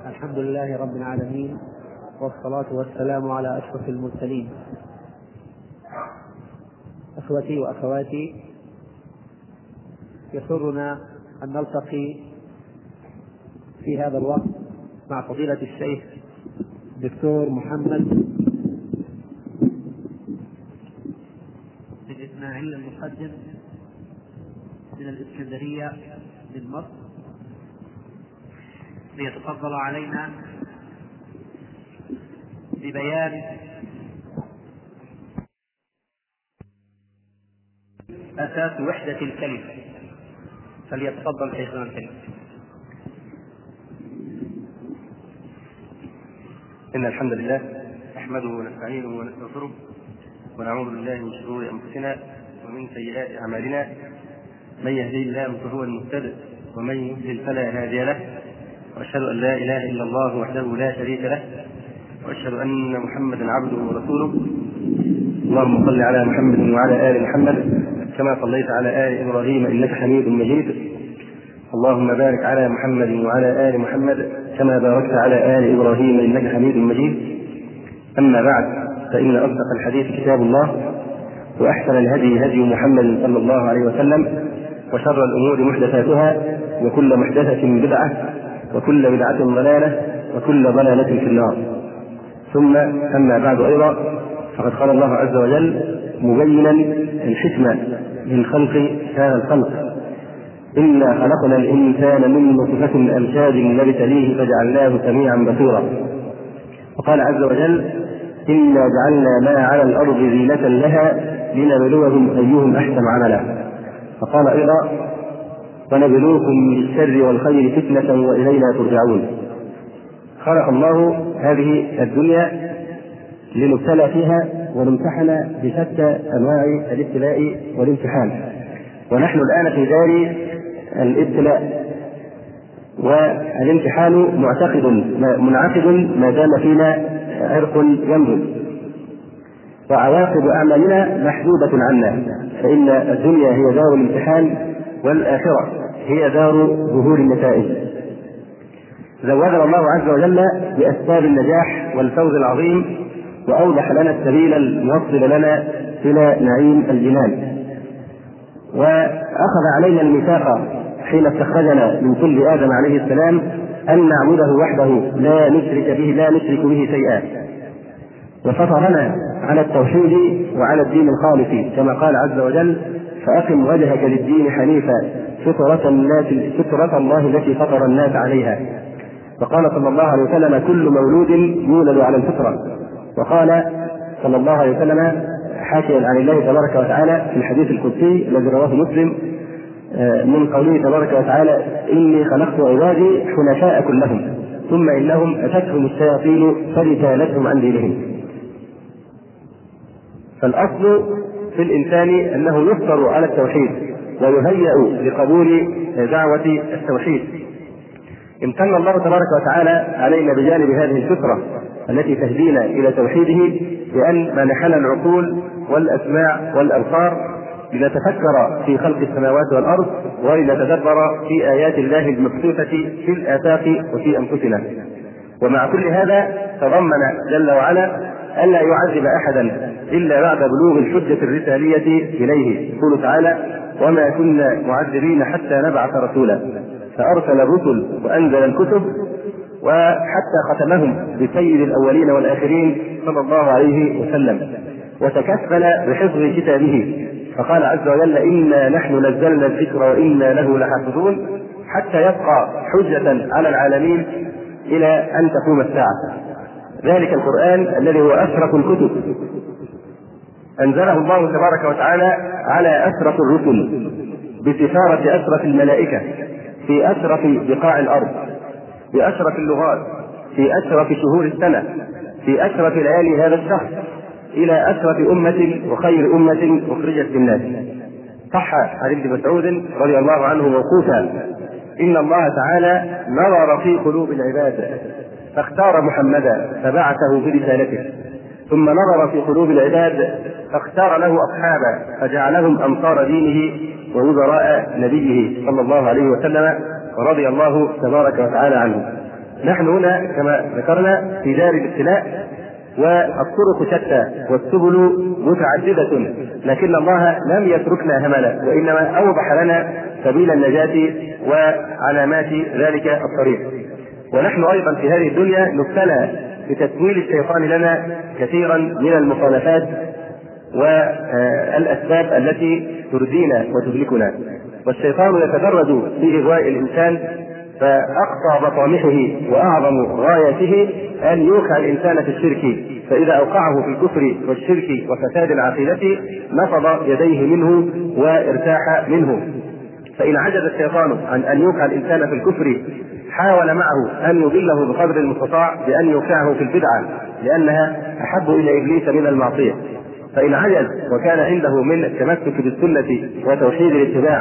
الحمد لله رب العالمين، والصلاة والسلام على أشرف المرسلين. أخوتي وأخواتي، يسرنا أن نلتقي في هذا الوقت مع فضيلة الشيخ الدكتور محمد بن إسماعيل المقدم من الإسكندرية من مصر، ليتفضل علينا ببيان أساس وحدة الكلمة. فليتفضل شيخنا الكريم. إن الحمد لله نحمده ونستعينه ونستغفره ونعوذ بالله من شرور أنفسنا ومن سيئات أعمالنا. من يهدي الله فهو المهتد ومن يضلل فلا هادي له، وأشهد أن لا إله إلا الله وحده لا شريك له، وأشهد أن محمدا عبده ورسوله. اللهم صل على محمد وعلى آل محمد كما صليت على آل إبراهيم إنك حميد مجيد. اللهم بارك على محمد وعلى آل محمد كما باركت على آل إبراهيم إنك حميد مجيد. أما بعد، فإن أصدق الحديث كتاب الله، وأحسن الهدي هدي محمد صلى الله عليه وسلم، وشر الأمور محدثاتها، وكل محدثة بدعة، وكل بدعة ضلالة، وكل ضلالة في النار. ثم أما بعد أيضا، فقد قال الله عز وجل مبينا الحكمة من خلق هذا الخلق: إنا خلقنا الإنسان من نطفة أمشاج نبتليه فجعلناه سميعا بصيرا. وقال عز وجل: إنا جعلنا ما على الأرض زينة لها لنبلوهم أيهم أحسن عملا. فقال أيضا: ونبلوكم بالشر والخير فتنة وإلينا ترجعون. خلق الله هذه الدنيا لنبتلى فيها ونمتحن بشتى أنواع الابتلاء والامتحان، ونحن الآن في دار الابتلاء والامتحان منعقد ما دام فينا عرق ينبض، وعواقب أعمالنا محجوبة عنا، فإن الدنيا هي دار الامتحان والآخرة هي دار ظهور النتائج. زودنا الله عز وجل بأسباب النجاح والفوز العظيم، وأوضح لنا السبيل الموصل لنا إلى نعيم الجنان، وأخذ علينا الميثاق حين استخرجنا من كل آدم عليه السلام أن نعبده وحده لا نشرك به شيئا، وفطرنا على التوحيد وعلى الدين الخالص كما قال عز وجل: فأقم وجهك للدين حنيفا فطرة الله التي فطر الناس عليها. وقال صلى الله عليه وسلم: كل مولود يولد على الفطرة. وقال صلى الله عليه وسلم حاكيا عن الله تبارك وتعالى في الحديث القدسي الذي رواه مسلم من قوله تبارك وتعالى: إني خلقت عبادي حنفاء كلهم ثم إنهم أتتهم الشياطين فاجتالتهم عن دينهم. فالأصل في الإنسان أنه يفطر على التوحيد ويهيأ لقبول دعوة التوحيد. امتن الله تبارك وتعالى علينا بجانب هذه الفطرة التي تهدينا إلى توحيده بأن منحنا العقول والأسماع والأبصار لنتفكر في خلق السماوات والأرض ولنتدبر في آيات الله المبثوثة في الآفاق وفي أنفسنا. ومع كل هذا تضمن جل وعلا ألا يعذب أحدا إلا بعد بلوغ الحجة الرسالية إليه. يقول تعالى: وما كنا معذبين حتى نبعث رسولا، فأرسل الرسل وأنزل الكتب، وحتى ختمهم بسيد الأولين والآخرين صلى الله عليه وسلم، وتكفل بحفظ كتابه. فقال عز وجل: إنا نحن نزلنا الذكر وإنا له لحافظون، حتى يبقى حجة على العالمين إلى أن تقوم الساعة. ذلك القرآن الذي هو أشرف الكتب أنزله الله تبارك وتعالى على أشرف الرسل بسفارة أشرف الملائكة في أشرف بقاع الأرض، بأشرف اللغات، في أشرف شهور السنة، في أشرف ليالي هذا الشهر، إلى أشرف أمة وخير أمة أخرجت للناس. صح عن ابن مسعود رضي الله عنه موقوفا: إن الله تعالى نظر في قلوب العباد فاختار محمدا فبعثه برسالته، ثم نظر في قلوب العباد فاختار له أصحابا فجعلهم أنصار دينه ووزراء نبيه صلى الله عليه وسلم، ورضي الله تبارك وتعالى عنه. نحن هنا كما ذكرنا في دار الابتلاء، والطرق شتى والسبل متعددة، لكن الله لم يتركنا هملا، وإنما أوضح لنا سبيل النجاة وعلامات ذلك الطريق. ونحن أيضا في هذه الدنيا نبتلى بتسويل الشيطان لنا كثيرا من المخالفات والأسباب التي تردينا وتهلكنا، والشيطان يتدرج في إغواء الإنسان، فأقصى مطامحه وأعظم غايته أن يوقع الإنسان في الشرك، فإذا أوقعه في الكفر والشرك وفساد العقيدة نفض يديه منه وارتاح منه. فإن عجز الشيطان عن أن يوقع الإنسان في الكفر حاول معه أن يضله بقدر المستطاع بأن يوقعه في البدعة، لأنها أحب إلى إبليس من المعصية. فإن عجز وكان عنده من التمسك بالسنة وتوحيد الاتباع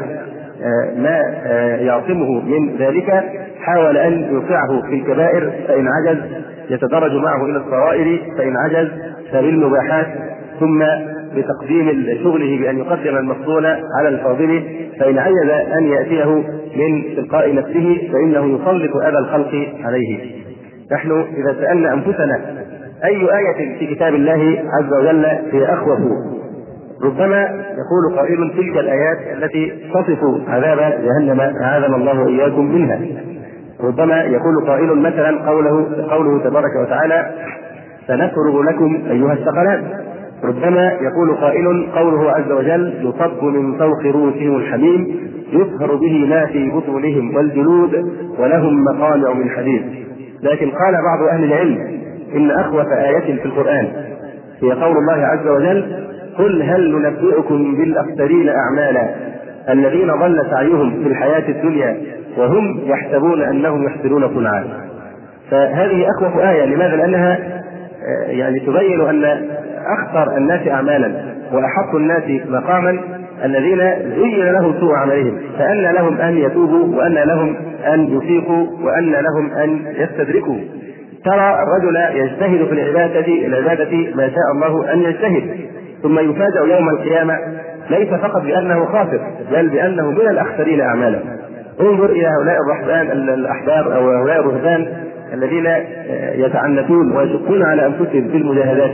ما يعصمه من ذلك حاول أن يوقعه في الكبائر، فإن عجز يتدرج معه إلى الصغائر، فإن عجز فبالمباحات، ثم بتقديم شغله بأن يقدم المفضول على الفاضل، فإن عجز أن يأتيه من تلقاء نفسه فإنه يسلط أذى الخلق عليه. نحن إذا سألنا أنفسنا أي آية في كتاب الله عز وجل هي أخوف، ربما يقول قائل تلك الآيات التي تصف عذاب جهنم أعاذنا الله وإياكم منها. ربما يقول قائل مثلا قوله تبارك وتعالى سنفرغ لكم أيها الثقلان. ربما يقول قائل قوله عز وجل يصب من فوق رؤوسهم الحميم يصهر به ما في بطونهم والجلود ولهم مقامع من حديد. لكن قال بعض أهل العلم إن أخوف آية في القرآن هي قول الله عز وجل قل هل ننبئكم بالأخسرين أعمالا الذين ضل سعيهم في الحياة الدنيا وهم يحسبون أنهم يحسنون صنعا. فهذه أخوف آية. لماذا؟ لأنها يعني تبين أن أخطر الناس أعمالا وأحق الناس مقاما الذين زين لهم سوء عملهم، فأن لهم أن يتوبوا وأن لهم أن يفيقوا وأن لهم أن يستدركوا. ترى الرجل يجتهد في العبادة ما شاء الله أن يجتهد، ثم يفاجأ يوم القيامة ليس فقط بأنه خاسر بل بأنه من الأخسرين أعمالا. انظر إلى هؤلاء الرهبان الأحبار أو هؤلاء الرهبان الذين يتعنتون ويشقون على أنفسهم في المجاهدات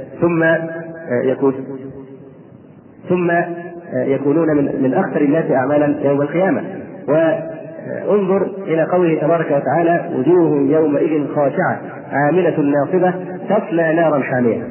ثم يكونون من أخسر الناس أعمالا يوم القيامة. وانظر إلى قوله تبارك وتعالى وجوه يومئذ خاشعة عاملة ناصبة تصلى نارا حامية.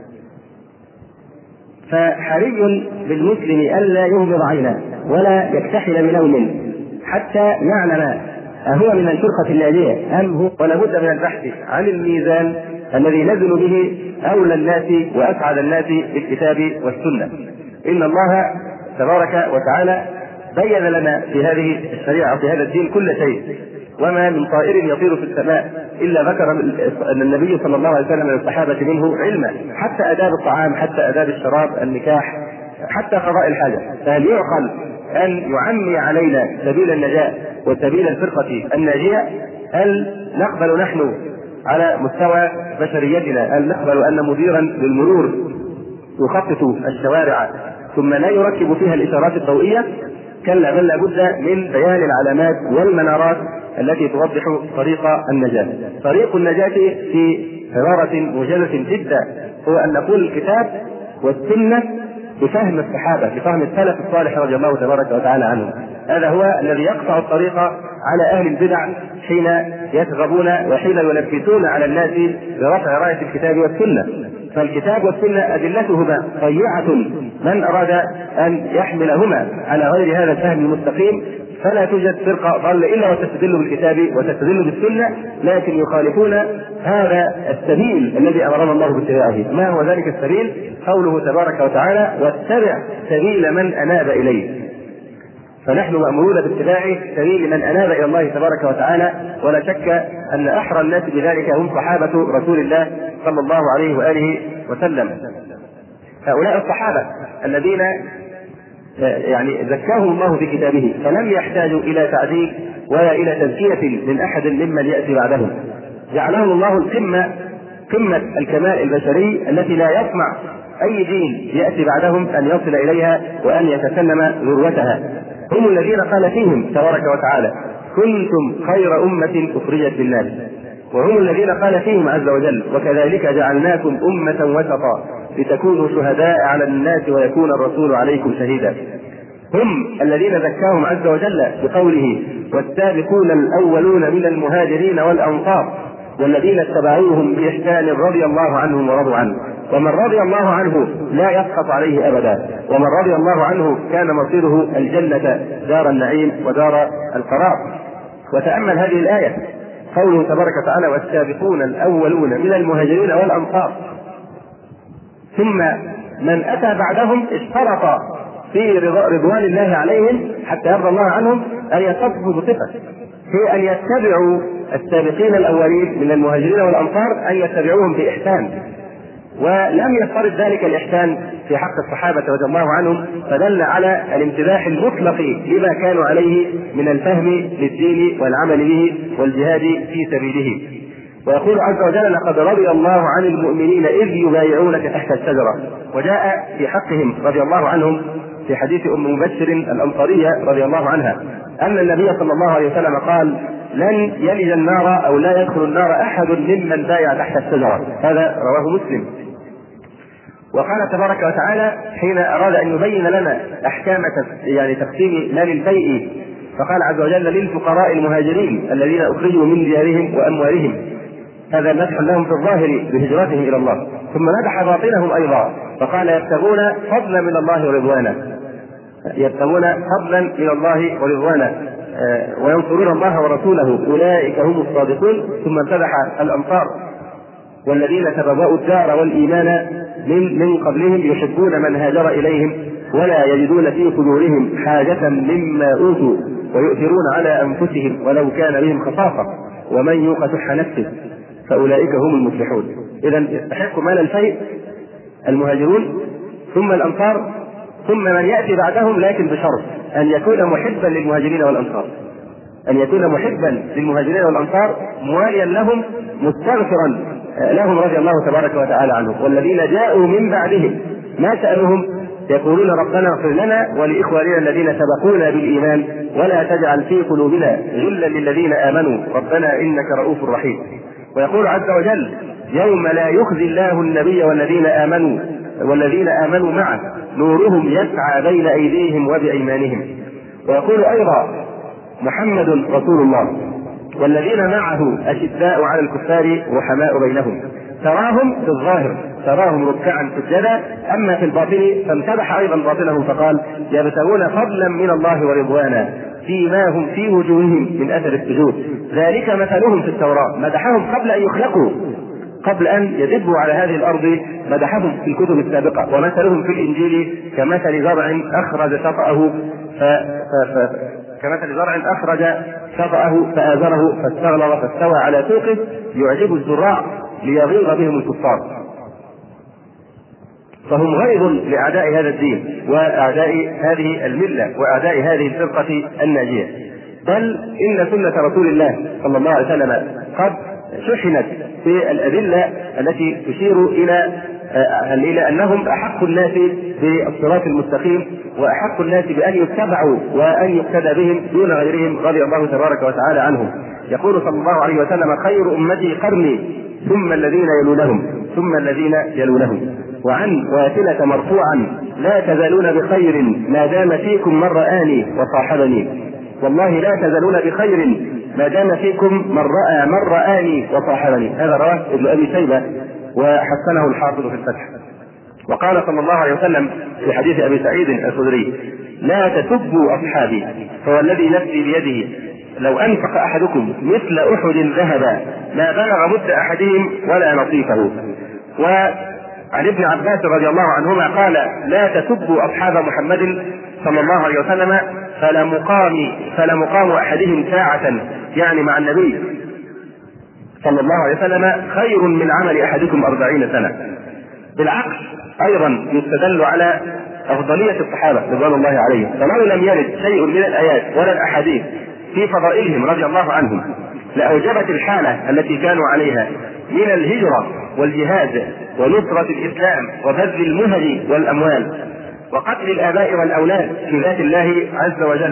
فحري بالمسلم ألا يغمض عينه ولا يكتحل بنوم حتى يعلم أهو من الفرقة الناجية أم هو، ولا بد من البحث عن الميزان الذي نزل به أولى الناس وأسعد الناس بالكتاب والسنة. إن الله تبارك وتعالى بين لنا في هذه الشريعة في هذا الدين كل شيء، وما من طائر يطير في السماء إلا ذكر أن النبي صلى الله عليه وسلم للصحابة منه علما، حتى آداب الطعام، حتى آداب الشراب، النكاح، حتى قضاء الحاجة. فهل يعقل أن يعمي علينا سبيل النجاة وسبيل الفرقة الناجية؟ هل نقبل نحن على مستوى بشريتنا أن نقبل أن مديرا للمرور يخطط الشوارع ثم لا يركب فيها الإشارات الضوئية؟ كلا، بل لابد من بيان العلامات والمنارات التي توضح طريق النجاة. طريق النجاة في عبارة موجزة جدا هو أن نقول الكتاب والسنة بفهم الصحابة، بفهم السلف الصالح رضي الله تبارك وتعالى عنهم. هذا هو الذي يقطع الطريق على أهل البدع حين يتغبون وحين يلبسون على الناس برفع راية الكتاب والسنة. فالكتاب والسنة أدلتهما طيعة، من أراد أن يحملهما على غير هذا الفهم المستقيم فلا توجد فرقة ضل إلا وتستدل بالكتاب وتستدل بالسنة، لكن يخالفون هذا السبيل الذي أمرنا الله باتباعه. ما هو ذلك السبيل؟ قوله تبارك وتعالى واتبع سبيل من أناب إليه. فنحن مأمورون باتباع سبيل من أناب إلى الله تبارك وتعالى، ولا شك أن أحرى الناس بذلك هم صحابة رسول الله صلى الله عليه وآله وسلم. هؤلاء الصحابة الذين يعني زكاهم الله في كتابه فلم يحتاجوا إلى تعديل ولا إلى تزكية من أحد ممن يأتي بعدهم، جعلهم الله قمة الكمال البشري التي لا يطمع أي دين يأتي بعدهم أن يصل إليها وأن يتسلم ذروتها. هم الذين قال فيهم تبارك وتعالى كنتم خير أمة أخرجت للناس وهم الذين قال فيهم عز وجل: وكذلك جعلناكم أمة وسطا لتكونوا شهداء على الناس ويكون الرسول عليكم شهيدا. هم الذين ذكرهم عز وجل بقوله: والسابقون الأولون من المهاجرين والأنصار والذين اتبعوهم بإحسان رضي الله عنهم ورضوا عنه. ومن رضي الله عنه لا يسقط عليه أبدا، ومن رضي الله عنه كان مصيره الجنة دار النعيم ودار القرار. وتأمل هذه الآية، قوله تبارك وتعالى: والسابقون الأولون من المهاجرين والأنصار، ثم من أتى بعدهم اشترط في رضوان الله عليهم حتى يرضى الله عنهم أن يتصفوا بصفة هي أن يتبعوا السابقين الأولين من المهاجرين والأنصار، أن يتبعوهم بإحسان. ولم يفترض ذلك الإحسان في حق الصحابة رضي الله عنهم، فدل على الامتداح المطلق لما كانوا عليه من الفهم للدين والعمل به والجهاد في سبيله. ويقول عز وجل: لقد رضي الله عن المؤمنين إذ يبايعونك تحت الشجرة. وجاء في حقهم رضي الله عنهم في حديث أم مبشر الأنصارية رضي الله عنها أن النبي صلى الله عليه وسلم قال: لن يلج النار أو لا يدخل النار أحد ممن بايع تحت الشجرة. هذا رواه مسلم. وقال تبارك وتعالى حين أراد أن يبين لنا أحكام تقسيم مال الفيء، فقال عز وجل: للفقراء المهاجرين الذين أخرجوا من ديارهم وأموالهم. هذا مدح لهم في الظاهر بهجرتهم إلى الله، ثم مدح باطنهم أيضا فقال: يبتغون فضلا من الله ورضوانا، يبتغون فضلا من الله ورضوانا وينصرون الله ورسوله أولئك هم الصادقون. ثم امتدح الأنصار: والذين تبوأوا الدار والإيمان من قبلهم يحبون من هاجر إليهم ولا يجدون في صدورهم حاجة مما أوتوا ويؤثرون على أنفسهم ولو كان بهم خصاصة ومن يوق شح نفسه فأولئك هم المفلحون. إذن يستحق مال الفيء المهاجرون ثم الأنصار ثم من يأتي بعدهم، لكن بشرط أن يكون محبا للمهاجرين والأنصار، أن يكون محبا للمهاجرين والأنصار مواليا لهم مستغفرا لهم رضي الله تبارك وتعالى عنهم. والذين جاءوا من بعدهم ما شأنهم؟ يقولون: ربنا اغفر لنا ولإخواننا الذين سبقونا بالإيمان ولا تجعل في قلوبنا غلا للذين آمنوا ربنا إنك رؤوف رحيم. ويقول عز وجل: يوم لا يخزي الله النبي والذين آمنوا معه نورهم يسعى بين أيديهم وبأيمانهم. ويقول أيضا: محمد رسول الله والذين معه أشداء على الكفار رحماء بينهم تراهم في الظاهر تراهم ركعا سجدا، أما في الباطن فامتدح أيضا باطنهم فقال: يبتغون فضلا من الله ورضوانا فيما هم في وجوههم من أثر السجود ذلك مثلهم في التوراة. مدحهم قبل أن يخلقوا، قبل أن يدبوا على هذه الأرض مدحهم في الكتب السابقة. ومثلهم في الإنجيل كمثل زرع أخرج شطأه فآزره فاستغلظ فاستوى على سوقه يعجب الزراع ليغيظ بهم الكفار. فهم غيظ لأعداء هذا الدين وأعداء هذه الملة وأعداء هذه الفرقة الناجية. بل إن سنة رسول الله صلى الله عليه وسلم قد شحنت في الأدلة التي تشير إلى أنهم أحق الناس بالصراط المستقيم وأحق الناس بأن يتبعوا وأن يقتدى بهم دون غيرهم رضي الله تبارك وتعالى عنهم. يقول صلى الله عليه وسلم: خير أمتي قرني ثم الذين يلونهم ثم الذين يلونهم. وعن واثلة مرفوعا: لا تزالون بخير ما دام فيكم من رآني وصاحبني. والله لا تزالون بخير ما دام فيكم من رآني وصاحبني. هذا رواه ابن أبي شيبة وحسنه الحافظ في الفتح. وقال صلى الله عليه وسلم في حديث أبي سعيد الخدري: لا تسبوا أصحابي فوالذي نفسي بيده لو أنفق أحدكم مثل أحد ذهبا ما بلغ مد أحدهم ولا نصيفه. وعن ابن عباس رضي الله عنهما قال: لا تسبوا أصحاب محمد صلى الله عليه وسلم فلمقام أحدهم ساعة، يعني مع النبي صلى الله عليه وسلم، خير من عمل أحدكم 40 سنة. بالعكس أيضا يستدل على أفضلية الصحابة رضوان الله عليهم، فلو لم يرد شيء من الآيات ولا الأحاديث في فضائلهم رضي الله عنهم لأوجبت الحالة التي كانوا عليها من الهجرة والجهاد ونصرة الإسلام وبذل المهج والأموال وقتل الآباء والأولاد في ذات الله عز وجل.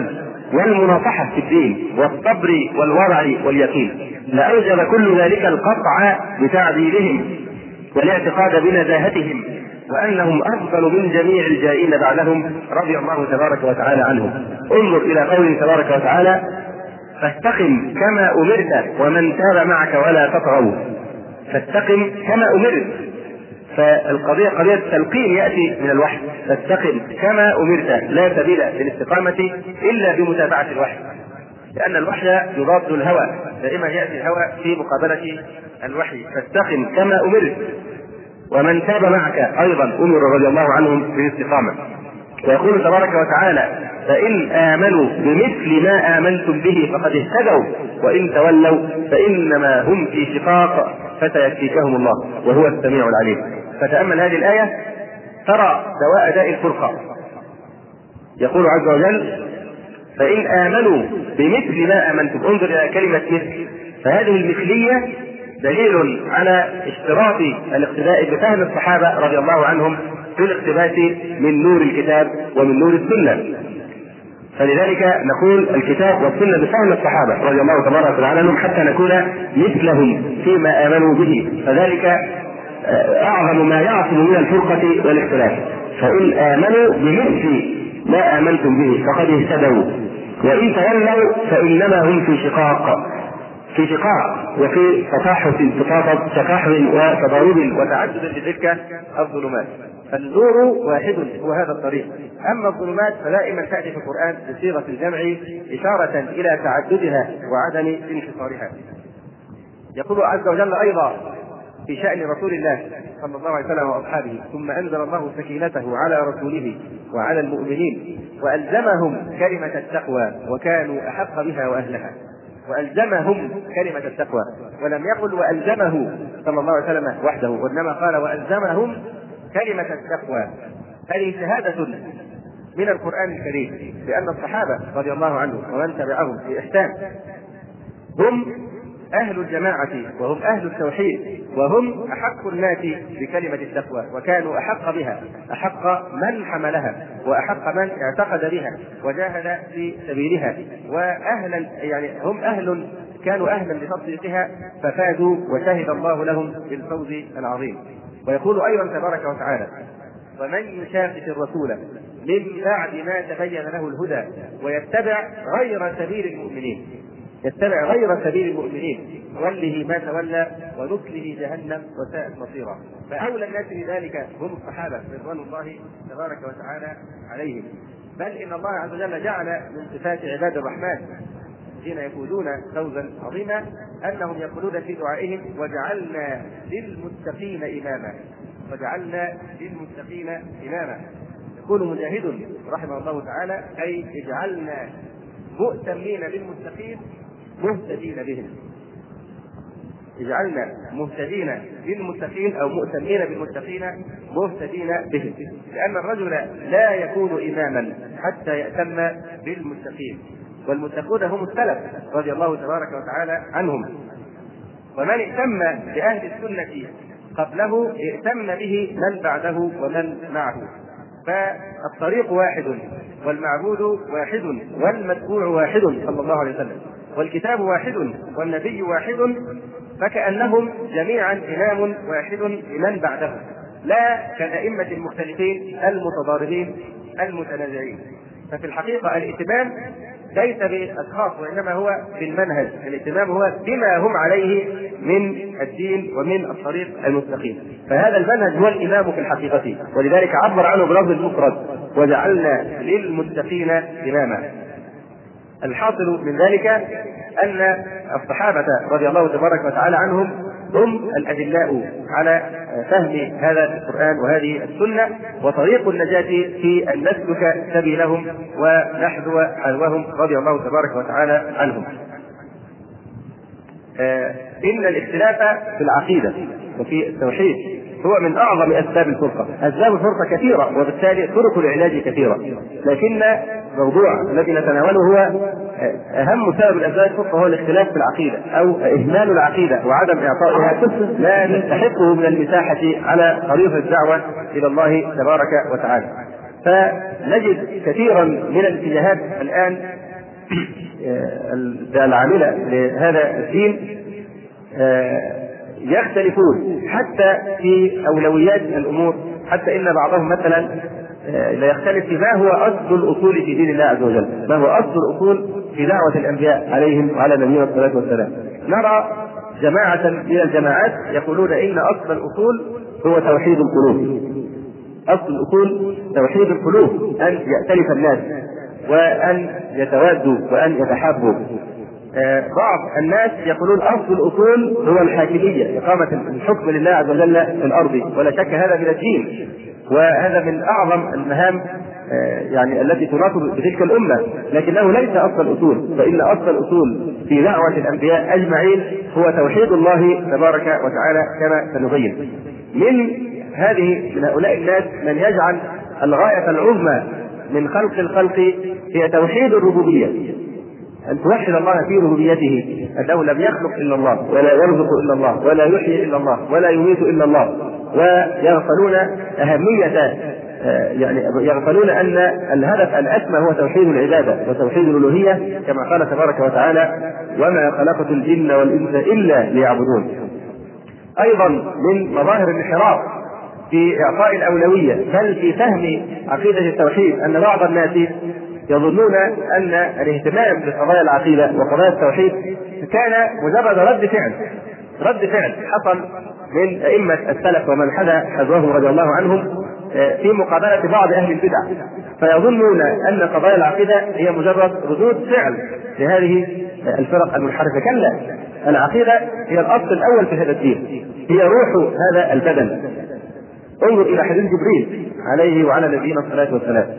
والمناصحة في الدين والصبر والورع واليقين لأوجب كل ذلك القطع بتعديلهم والاعتقاد بنزاهتهم وأنهم أفضل من جميع الجائين بعدهم رضي الله تبارك وتعالى عنهم. انظر إلى قوله تبارك وتعالى: فاستقم كما أمرت ومن تاب معك ولا تطغوا. فاستقم كما أمرت، فالقضية قضية تلقين يأتي من الوحي. فاستقم كما أمرت، لا سبيل للاستقامة إلا بمتابعة الوحي، لأن الوحي يضاد الهوى، دائما يأتي الهوى في مقابلة الوحي. فاستقم كما أمرت ومن تاب معك أيضا أمر رضي الله عنهم بالاستقامة. ويقول تبارك وتعالى: فإن آمنوا بمثل ما آمنتم به فقد اهتدوا وإن تولوا فإنما هم في شقاق فسيكفيكهم الله وهو السميع العليم. فتأمل هذه الآية ترى دواء داء الفرقة. يقول عز وجل: فإن آمنوا بمثل ما آمنتم. انظر إلى كلمة مثل، فهذه المثلية دليل على اشتراط الاقتداء بفهم الصحابة رضي الله عنهم في الاقتباس من نور الكتاب ومن نور السنة. فلذلك نقول الكتاب والسنة بفهم الصحابة رضي الله تبارك وتعالى عنهم حتى نكون مثلهم فيما آمنوا به، فذلك أعظم ما يعصم من الفرقة والاختلاف. فإن آمنوا بمثل ما آمنتم به فقد اهتدوا وإن تولوا فإنما هم في شقاق وفي تفاحم وتضارب وتعدد لتلك الظلمات. فالنور واحد هو هذا الطريق، أما الظلمات فدائما تأتي في القرآن بصيغة الجمع إشارة إلى تعددها وعدم انحصارها. يقول عز وجل أيضا في شأن رسول الله صلى الله عليه وسلم وأصحابه: ثم أنزل الله سكينته على رسوله وعلى المؤمنين وألزمهم كلمة التقوى وكانوا أحق بها وأهلها. وألزمهم كلمة التقوى، ولم يقل وألزمه صلى الله عليه وسلم وحده، وإنما قال وألزمهم كلمة التقوى. هذه شهادة من القرآن الكريم بأن الصحابة رضي الله عنهم ومن تبعهم في إحسان هم أهل الجماعة وهم أهل التوحيد وهم أحق الناس بكلمة التقوى، وكانوا أحق بها، أحق من حملها وأحق من اعتقد بها وجاهد في سبيلها، وأهلا يعني هم كانوا أهلا لتطبيقها ففازوا وشهد الله لهم بالفوز العظيم. ويقول أيضا تبارك وتعالى: ومن يشاقق الرسول من بعد ما تبين له الهدى ويتبع غير سبيل المؤمنين نوله ما تولى ونصله جهنم وساءت مصيرا. فأولى الناس بذلك هم الصحابة رضوان الله تبارك وتعالى عليهم. بل إن الله عز وجل جعل من صفات عباد الرحمن الذين يفوزون فوزا عظيما أنهم يقولون في دعائهم: وجعلنا للمتقين إماما. يقول مجاهد رحمه الله تعالى: أي اجعلنا مؤتمين بالمتقين مهتدين بهم. اجعلنا مهتدين بالمتقين أو مؤتمين بالمتقين مهتدين بهم، لأن الرجل لا يكون إماما حتى يأتم بالمتقين، والمتقون هم السلف رضي الله تبارك وتعالى عنهم. ومن ائتم بأهل السنة قبله ائتم به من بعده ومن معه. فالطريق واحد والمعبود واحد والمتبوع واحد صلى الله عليه وسلم، والكتاب واحد والنبي واحد، فكأنهم جميعا إمام واحد لمن بعده، لا كالأئمة المختلفين المتضاربين المتنازعين. ففي الحقيقة الائتمام ليس بالأشخاص وإنما هو بالمنهج. الائتمام هو بما هم عليه من الدين ومن الطريق المستقيم، فهذا المنهج هو الإمام في الحقيقة، ولذلك عبر عنه بلفظ المفرد: وجعلنا للمتقين إماما. الحاصل من ذلك أن الصحابة رضي الله تبارك وتعالى عنهم هم الأدلاء على فهم هذا القرآن وهذه السنة، وطريق النجاة في أن نسلك سبيلهم ونحذو حذوهم رضي الله تبارك وتعالى عنهم. إن الاختلاف في العقيدة وفي التوحيد هو من أعظم أسباب الفرقة. أسباب الفرقة كثيرة وبالتالي طرق العلاج كثيرة، لكن الموضوع الذي نتناوله هو أهم سبب الأسباب الفرقة هو الاختلاف في العقيدة أو إهمال العقيدة وعدم إعطائها ما نستحقه من المساحة على طريق الدعوة إلى الله تبارك وتعالى. فنجد كثيرا من الاتجاهات الآن العاملة لهذا الدين يختلفون حتى في أولويات الأمور، حتى إن بعضهم مثلا لا يختلف في ما هو أصل الأصول في دين الله عز وجل، ما هو أصل الأصول في دعوة الأنبياء عليهم وعلى نبينا الصلاة والسلام. نرى جماعة من الجماعات يقولون إن أصل الأصول هو توحيد القلوب. أصل الأصول توحيد القلوب، أن يأتلف الناس وأن يتوادوا وأن يتحابوا. بعض الناس يقولون أصل الأصول هو الحاكمية، إقامة الحكم لله عز وجل في الأرض، ولا شك هذا من الدين، وهذا من أعظم المهام يعني التي تناط بتلك الأمة، لكنه ليس أصل الأصول، فإن أصل الأصول في دعوة الأنبياء أجمعين هو توحيد الله تبارك وتعالى كما سنبين. من هؤلاء الناس من يجعل الغاية العظمى من خلق الخلق هي توحيد الربوبية، أن توحد الله في ربوبيته، أنه لم يخلق إلا الله، ولا يرزق إلا الله، ولا يحيي إلا الله، ولا يميت إلا الله. ويغفلون أهمية، يعني يغفلون أن الهدف الأسمى هو توحيد العبادة وتوحيد الألوهية، كما قال تبارك وتعالى: وما خلقت الجن والإنس إلا ليعبدون. أيضا من مظاهر الانحراف في إعطاء الأولوية بل في فهم عقيدة التوحيد أن بعض الناس يظنون أن الاهتمام بقضايا العقيدة وقضايا التوحيد كان مجرد رد فعل حصل من أئمة السلف ومن حذوهم رضي الله عنهم في مقابلة بعض أهل البدع، فيظنون أن قضايا العقيدة هي مجرد ردود فعل لهذه الفرق المنحرفة. كلا، العقيدة هي الأصل الأول في هذا الدين، هي روح هذا البدن. انظر إلى حديث جبريل عليه وعلى نبينا الصلاة والسلام.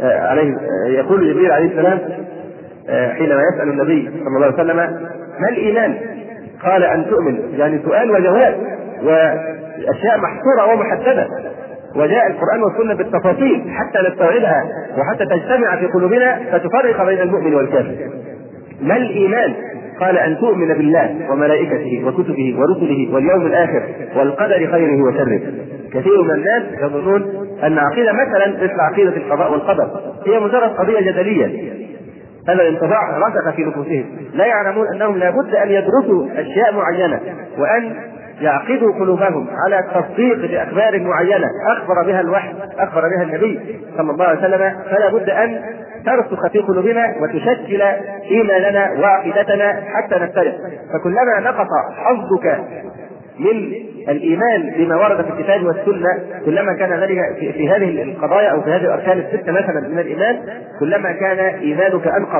يقول جبريل عليه السلام حينما يسأل النبي صلى الله عليه وسلم: ما الإيمان؟ قال: أن تؤمن، يعني سؤال وجواب، وأشياء محصورة ومحددة، وجاء القرآن والسنة بالتفاصيل حتى نستوعبها وحتى تجتمع في قلوبنا فتفرق بين المؤمن والكافر. ما الإيمان؟ قال: أن تؤمن بالله وملائكته وكتبه ورسله واليوم الآخر والقدر خيره وشره. كثير من الناس يظنون أن عقيدة مثلا مثل عقيدة القضاء والقدر هي مجرد قضية جدلية. هذا الانطباع رسخ في نفوسهم، لا يعلمون أنهم لابد أن يدرسوا أشياء معينة وأن يعقدوا قلوبهم على التصديق بأخبار معينة أخبر بها الوحي، أخبر بها النبي صلى الله عليه وسلم، فلا بد أن ترسخ في قلوبنا وتشكل إيماننا وعقيدتنا حتى نفترق. فكلما نقص حظك من الإيمان بما ورد في الكتاب والسنة، كلما كان ذلك في هذه القضايا أو في هذه الأركان الستة مثلا من الإيمان، كلما كان إيمانك أنقص.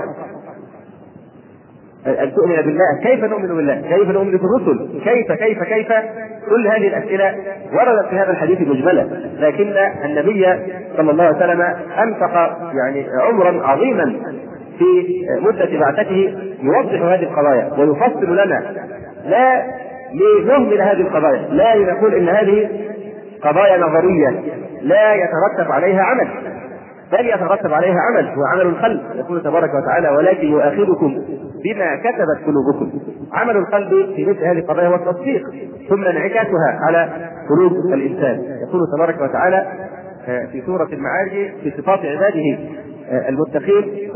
أن تؤمن بالله، كيف نؤمن بالله؟ كيف نؤمن بالرسل؟ كيف كل هذه الأسئلة وردت في هذا الحديث مجملة، لكن النبي صلى الله عليه وسلم أنفق يعني عمرا عظيما في مدة بعثته يوضح هذه القضايا ويفصل لنا، لا لنهمل هذه القضايا، لا لنقول إن هذه قضايا نظرية لا يترتب عليها عمل، بل يترتب عليها عمل، هو عمل القلب. يقول تبارك وتعالى: ولكن يؤاخذكم بما كسبت قلوبكم. عمل القلب في مثل هذه القضايا هو التصديق ثم انعكاسها على قلوب الإنسان. يقول تبارك وتعالى في سورة المعارج في صفات عباده المتقين: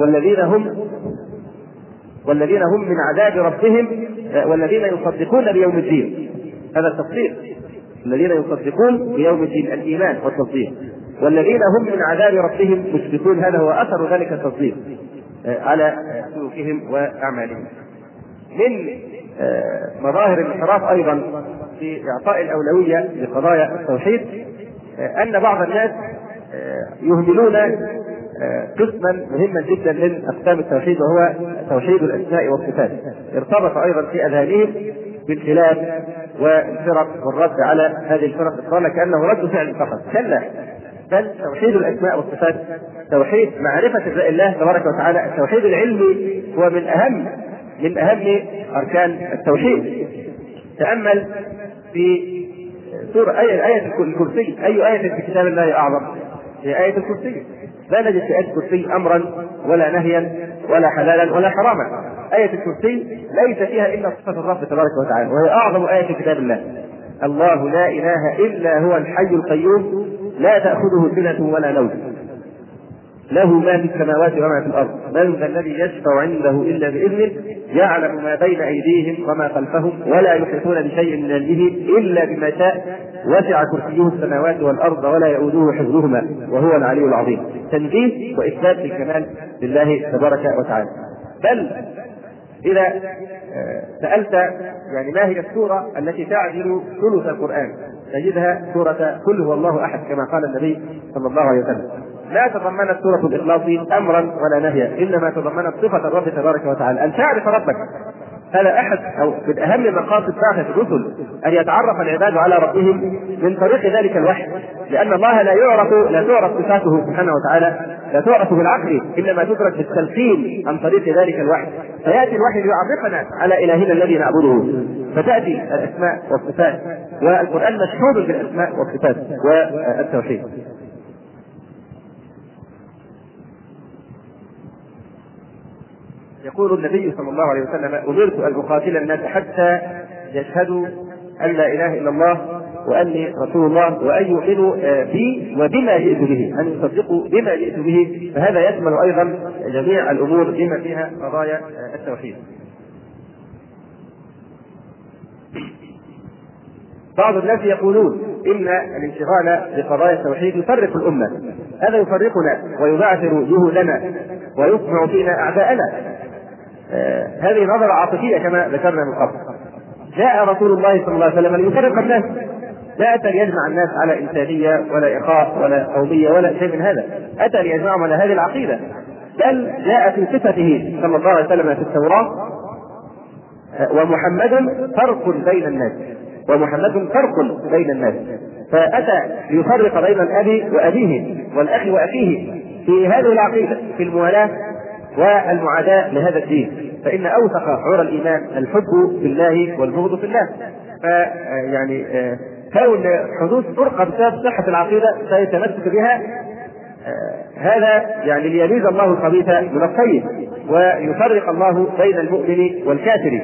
والذين هم من عذاب ربهم والذين يصدقون بيوم الدين. هذا التصديق، الذين يصدقون بيوم الدين، الإيمان والتصديق. والذين هم من عذاب ربهم مشفقون، هذا هو أثر ذلك التصديق على سلوكهم وأعمالهم. من مظاهر الانحراف أيضا في إعطاء الأولوية لقضايا التوحيد أن بعض الناس يهملون قسما مهما جدا من أقسام التوحيد، وهو توحيد الأسماء والصفات. ارتبط أيضا في أذهانهم بالخلاف والفرق والرد على هذه الفرق، قال كأنه رد فعل فقط. كلا، بل توحيد الأسماء والصفات توحيد معرفة الله تبارك وتعالى. التوحيد العلمي هو من أهم أركان التوحيد. تأمل في سورة آية الكرسي. أي آية في كتاب الله أعظم؟ هي آية الكرسي. لا نجد في آية الكرسي أمرا ولا نهيا ولا حلالا ولا حراما. آية الكرسي ليس فيها إلا صفة الرب تبارك وتعالى، وهي أعظم آية في كتاب الله. الله لا إله إلا هو الحي القيوم لا تأخذه سنة ولا نوم. له ما في السماوات وما في الأرض، من ذا الذي يشفع عنده إلا بإذنه، يعلم ما بين أيديهم وما خلفهم، ولا يحيطون بشيء من علمه إلا بما شاء، وسع كرسيه السماوات والأرض ولا يؤوده حفظهما وهو العلي العظيم. تنزيه وإثبات الكمال لله تبارك وتعالى. بل إذا سألت يعني ما هي السورة التي تعدل ثلث القرآن، تجدها سورة قل هو الله أحد كما قال النبي صلى الله عليه وسلم. لا تضمنت سورة الإخلاص أمرا ولا نهيا، إنما تضمنت صفة الرب تبارك وتعالى، أن تعرف ربك. هذا أحد أو من أهم مقاصد بعثة الرسل، أن يتعرف العباد على ربهم من طريق ذلك الوحي، لأن الله لا تعرف صفاته سبحانه وتعالى، لا تعرف بالعقل، إنما تدرك بالتلقين عن طريق ذلك الوحي. فيأتي الوحي ليعرفنا على إلهنا الذي نعبده، فتأتي الأسماء والصفات، والقرآن مشهود بالأسماء والصفات والتوحيد. يقول النبي صلى الله عليه وسلم: أمرت أن أقاتل الناس حتى يشهدوا أن لا إله إلا الله وأني رسول الله، وأن يؤمنوا بي وبما جئت به، أن يصدقوا بما جئت به. فهذا يشمل أيضا جميع الأمور بما فيها قضايا التوحيد. بعض الناس يقولون إن الانشغال بقضايا التوحيد يفرق الأمة، هذا يفرقنا ويبعثر جهودنا ويسمع فينا أعداءنا. هذه نظرة عاطفية كما ذكرنا من قبل. جاء رسول الله صلى الله عليه وسلم ليفرق الناس، لا أتى ليجمع الناس على إنسانية ولا إخاء ولا قومية ولا شيء من هذا، أتى ليجمعهم على هذه العقيدة. بل جاء في صفته صلى الله عليه وسلم في التوراة: ومحمد فرق بين الناس، ومحمد فرق بين الناس. فأتى ليفرق بين الأب وأبيه والأخ وأخيه في هذه العقيدة، في الموالاة والمعاداة لهذا الدين. فإن أوثق عرى الإيمان الحب بالله والبغض في الله. فيعني كون حدوث فرقة بسبب صحة العقيدة سيتمسك بها، هذا يعني ليميز الله الخبيث من الطيب ويفرق الله بين المؤمن والكافر.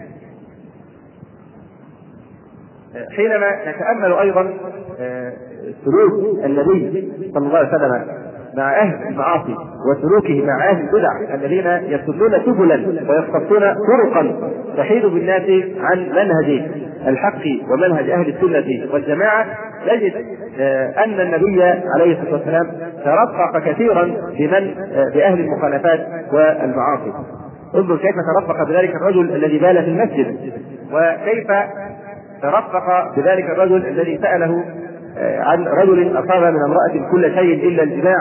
حينما نتأمل أيضا سلوك النبي صلى الله عليه وسلم مع أهل المعاصي وسلوكه مع أهل البدع الذين يسلون سبلا ويختصون طرقا تحيد بالناس عن منهج الحق ومنهج أهل السنة والجماعة، نجد أن النبي عليه الصلاة والسلام ترفق كثيرا بأهل المخالفات والمعاصي. انظر كيف ترفق بذلك الرجل الذي بال في المسجد، وكيف ترفق بذلك الرجل الذي سأله عن رجل أصاب من امرأة كل شيء إلا الجماع،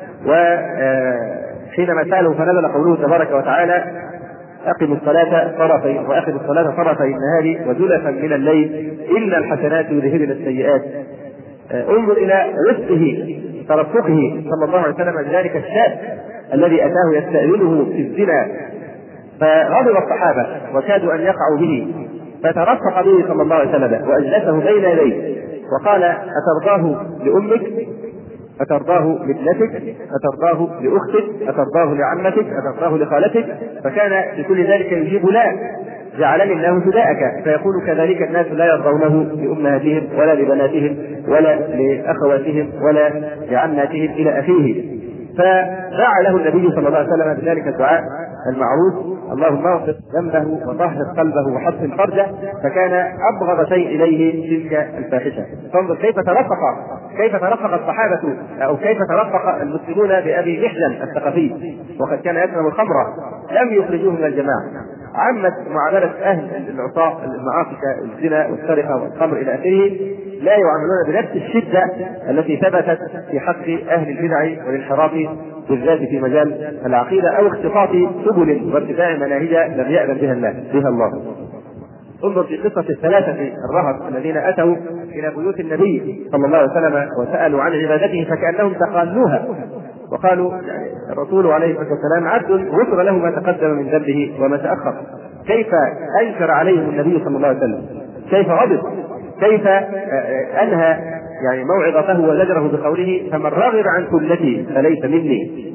وحينما سأله فنزل قوله تبارك وتعالى: أقم الصلاة طرفي النهار وزلفا من الليل إن الحسنات يذهبن السيئات. انظر إلى رفقه ترفقه صلى الله عليه وسلم بذلك الشاب الذي أتاه يستأذنه في الزنا، فغضب الصحابة وكادوا أن يقعوا به، فترفق به صلى الله عليه وسلم وأجلسه بين يديه وقال: أترضاه لأمك؟ أترضاه لابنتك؟ أترضاه لأختك؟ أترضاه لعمتك؟ أترضاه لخالتك؟ فكان في كل ذلك يجيب: لا، جعلني الله فداءك. فيقول: كذلك الناس لا يرضونه لأمهاتهم ولا لبناتهم ولا لأخواتهم ولا لعماتهم إلى أخيه. فدعا له النبي صلى الله عليه وسلم بذلك الدعاء المعروف: اللهم اغفر ذنبه وطهر قلبه وحسن فرجه. فكان أبغض شيء إليه تلك الفاحشة. فانظر كيف ترفق الصحابة أو كيف ترفق المسلمون بأبي محزن الثقفي، وقد كان يشرب الخمر، لم يخرجوه من الجماعة. عمت معاملة أهل العصاة المعاصي كالزنا والسرقة والخمر إلى آخره، لا يعاملون بنفس الشدة التي ثبتت في حق أهل البدع والانحراف، بالذات في مجال العقيدة أو اختطاف سبل واتباع مناهج لم يأذن بها الله. انظر في قصة الثلاثة الرهط الذين أتوا إلى بيوت النبي صلى الله عليه وسلم وسألوا عن عبادته فكأنهم تقالوها، وقالوا: الرسول عليه الصلاة والسلام عبد غفر له ما تقدم من ذنبه وما تأخر. كيف أنكر عليهم النبي صلى الله عليه وسلم، كيف غضب، كيف أنهى يعني موعظته وزجره بقوله: فمن رغب عن سنتي فليس مني.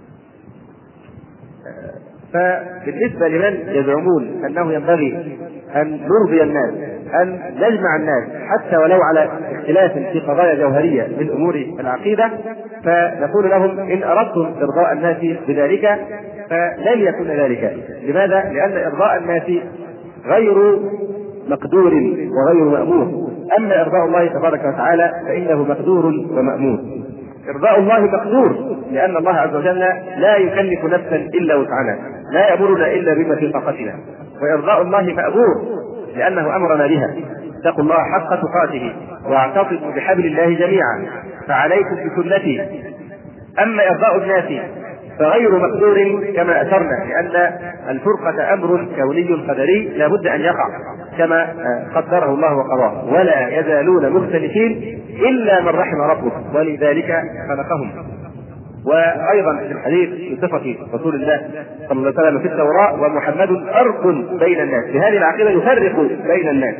فبالنسبة لمن يزعمون أنه ينبغي أن نرضي الناس، أن نجمع الناس حتى ولو على اختلاف في قضايا جوهرية من أمور العقيدة، فنقول لهم إن أردتم إرضاء الناس بذلك فلن يكون ذلك. لماذا؟ لأن إرضاء الناس غير مقدور وغير مأمور، أما إرضاء الله تبارك وتعالى فإنه مقدور ومأمور. إرضاء الله مقدور لأن الله عز وجل لا يكلف نفسا إلا وسعها، لا يأمرنا إلا بما في طاقتنا. وإرضاء الله مأمور لأنه أمرنا بها: اتقوا الله حق تقاته واعتصموا بحبل الله جميعا فعليكم بسنتي. أما إرضاء الناس فغير مقدور كما أشرنا، لأن الفرقة أمر كوني قدري لا بد أن يقع كما قدره الله وقضاه، ولا يزالون مختلفين إلا من رحم ربك ولذلك خلقهم. وأيضا في الحديث في صفة رسول الله صلى الله عليه وسلم في التوراة: ومحمد فرق بين الناس. بهذه العقيدة يفرق بين الناس،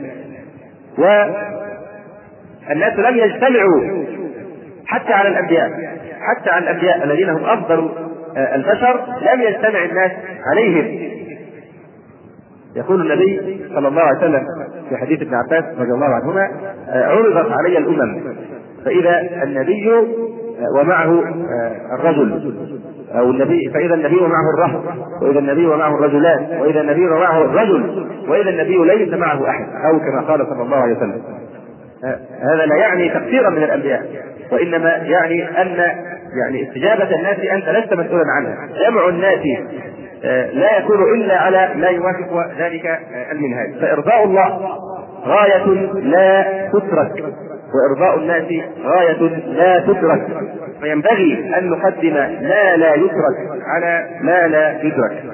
والناس لم يجتمعوا حتى على الأنبياء، حتى على الأنبياء الذين هم أفضل البشر لم يجتمع الناس عليهم. يقول النبي صلى الله عليه وسلم في حديث ابن عباس رضي الله عنهما: عرضت علي الأمم فإذا النبي ومعه الرجل، أو النبي فإذا النبي ومعه الرهط، وإذا النبي ومعه الرجلان، وإذا النبي ومعه الرجل، وإذا النبي ليس معه أحد، أو كما قال صلى الله عليه وسلم. هذا لا يعني تقصيرا من الأنبياء، وإنما يعني أن استجابة الناس أنت لست مسؤولا عنها. جمع الناس لا يكون إلا على ما يوافق ذلك المنهاج. فإرضاء الله غاية لا تترك، وإرضاء الناس غاية لا تترك، فينبغي أن نقدم ما لا يترك على ما لا يدرك.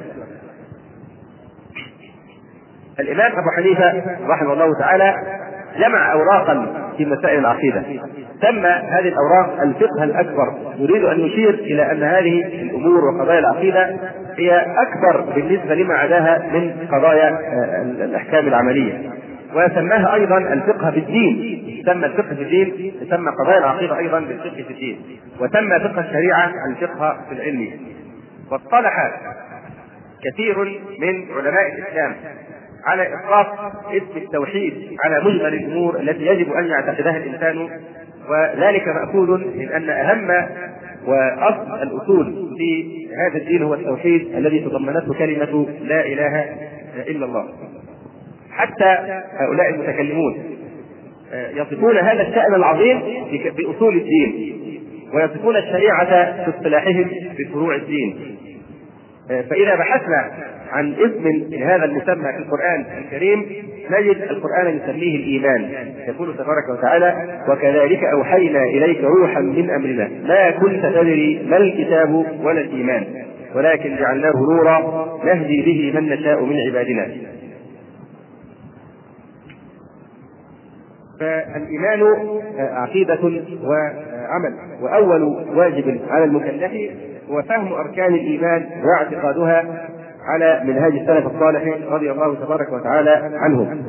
الإمام أبو حنيفة رحمه الله تعالى جمع أوراقا في مسائل العقيدة، سمى هذه الأوراق الفقه الأكبر. يريد أن يشير إلى أن هذه الأمور وقضايا العقيدة هي أكبر بالنسبة لما عداها من قضايا الأحكام العملية. وسماها أيضا الفقه في الدين، سمى الفقه في الدين، سمى قضايا العقيدة أيضا بالفقه في الدين، وسمى فقه الشريعة الفقه في العلم. واصطلح كثير من علماء الإسلام على إطلاق اسم التوحيد على مجمل الأمور التي يجب أن يعتقدها الإنسان، وذلك مأخوذ من أن أهم وأصل الأصول في هذا الدين هو التوحيد الذي تضمنته كلمة لا إله إلا الله. حتى هؤلاء المتكلمون يصفون هذا الشأن العظيم بأصول الدين، ويصفون الشريعة في اصطلاحهم بفروع الدين. فإذا بحثنا عن اسم هذا المسمى في القرآن الكريم نجد القرآن يسميه الإيمان. يقول تبارك وتعالى: وكذلك أوحينا إليك روحا من أمرنا ما كنت تدري ما الكتاب ولا الإيمان ولكن جعلناه نورا نهدي به من نشاء من عبادنا. فالإيمان عقيدة وعمل، وأول واجب على المكلف هو فهم أركان الإيمان واعتقادها على منهاج السلف الصالح رضي الله تبارك وتعالى عنهم.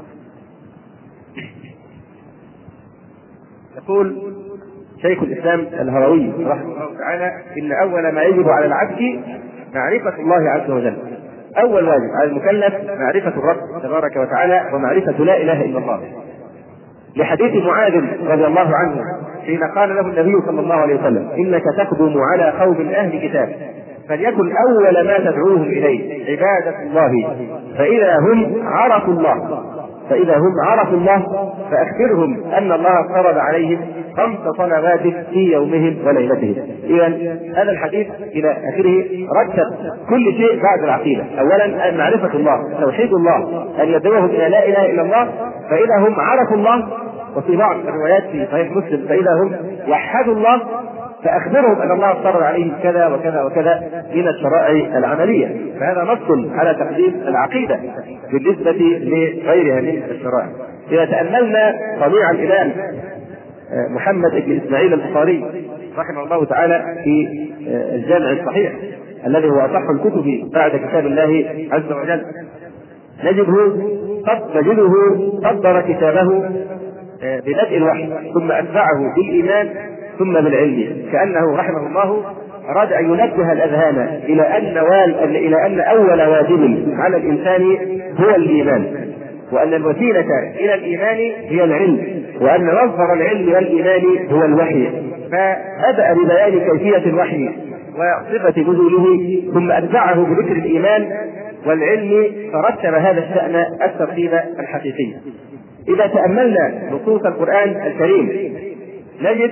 يقول شيخ الإسلام الهروي رحمه الله تعالى: إن أول ما يجب على العبد معرفة الله عز وجل. أول واجب على المكلف معرفة الرب تبارك وتعالى ومعرفة لا إله إلا الله، لحديث معاذ رضي الله عنه حين قال له النبي صلى الله عليه وسلم: إنك تقدم على قوم أهل كتاب فليكن أول ما تدعوهم إليه عبادة الله، فإذا هم عرفوا الله فأخبرهم أن الله فرض عليهم 5 صلوات في يومهم وليلتهم. إذن هذا الحديث إلى آخره رتب كل شيء بعد العقيدة. أولا معرفة الله، توحيد الله، أن يدعوهم إلى لا إله إلا الله، فإذا هم عرفوا الله. وفي بعض الروايات في صحيح مسلم: فإذا هم وحدوا الله فأخبرهم أن الله فرض عليهم كذا وكذا وكذا من الشرائع العملية. فهذا نص على تقديم العقيدة بالنسبة لغيرها من الشرائع. إذا تأملنا صنيع الإمام محمد بن إسماعيل البخاري رحمه الله تعالى في الجامع الصحيح الذي هو أصح الكتب بعد كتاب الله عز وجل، نجده قدر كتابه ببدء الوحي ثم أتبعه بالإيمان ثم بالعلم، كأنه رحمه الله أراد أن ينبه الأذهان إلى أن أول واجب على الإنسان هو الإيمان، وأن الوسيلة إلى الإيمان هي العلم، وأن مصدر العلم والإيمان هو الوحي. فبدأ ببيان كيفية الوحي وصفة نزوله، ثم أتبعه بذكر الإيمان والعلم، فرتب هذا الشأن الترتيب الحقيقي. إذا تأملنا نصوص القرآن الكريم نجد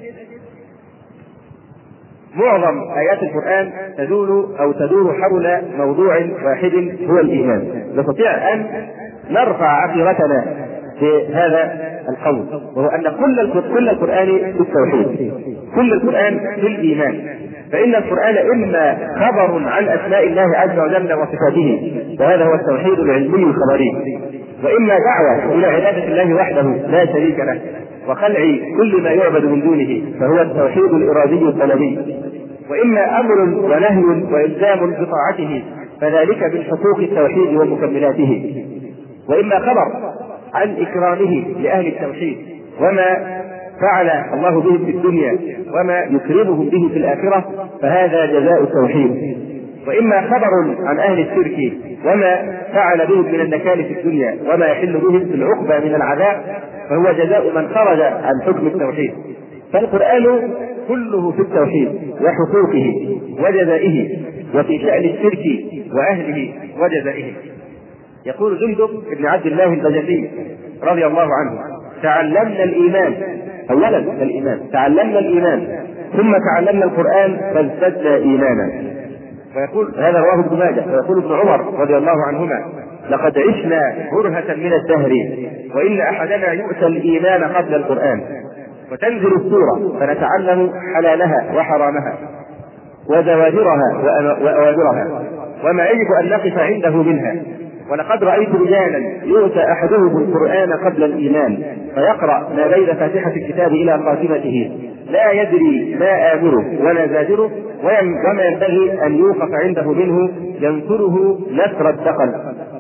معظم آيات القرآن تدور حول موضوع واحد هو الإيمان. نستطيع أن نرفع عقيرتنا في هذا القول، وهو أن كل القرآن في التوحيد، كل القرآن في الإيمان. فإن القرآن إما خبر عن أسماء الله عز وجل وصفاته، وهذا هو التوحيد العلمي الخبري، وإما دعوة إلى عبادة الله وحده لا شريك له وخلع كل ما يعبد من دونه، فهو التوحيد الإرادي الطلبي، وإما أمر ونهي وإلزام بطاعته، فذلك من حقوق التوحيد ومكملاته، وإما خبر عن إكرامه لأهل التوحيد وما فعل الله بهم في الدنيا وما يكرمهم به في الآخرة، فهذا جزاء التوحيد. وإما خبر عن أهل الشرك وما فعل بهم من النكال في الدنيا وما يحل بهم في العقبى من العذاب، فهو جزاء من خرج عن حكم التوحيد. فالقرآن كله في التوحيد وحقوقه وجزائه، وفي شأن الشرك وأهله وجزائه. يقول جندب بن عبد الله البجلي رضي الله عنه: تعلمنا الإيمان، أولا الإيمان، تعلمنا الإيمان ثم تعلمنا القرآن فازددنا إيمانا. ويقول هذا رواه ابن ماجه. ويقول ابن عمر رضي الله عنهما: لقد عشنا برهة من الدهر وإن أحدنا يؤتى الإيمان قبل القرآن. وتنزل السورة فنتعلم حلالها وحرامها وزواجرها وأوامرها وما يجب أن نقف عنده منها. ولقد رأيت رجالا يؤتى أحدهم القرآن قبل الإيمان فيقرأ ما بين فاتحة الكتاب إلى خاتمته لا يدري ما آمره ولا زاجره، وما ينبغي أن يوقف عنده منه ينصره نصر الدقل.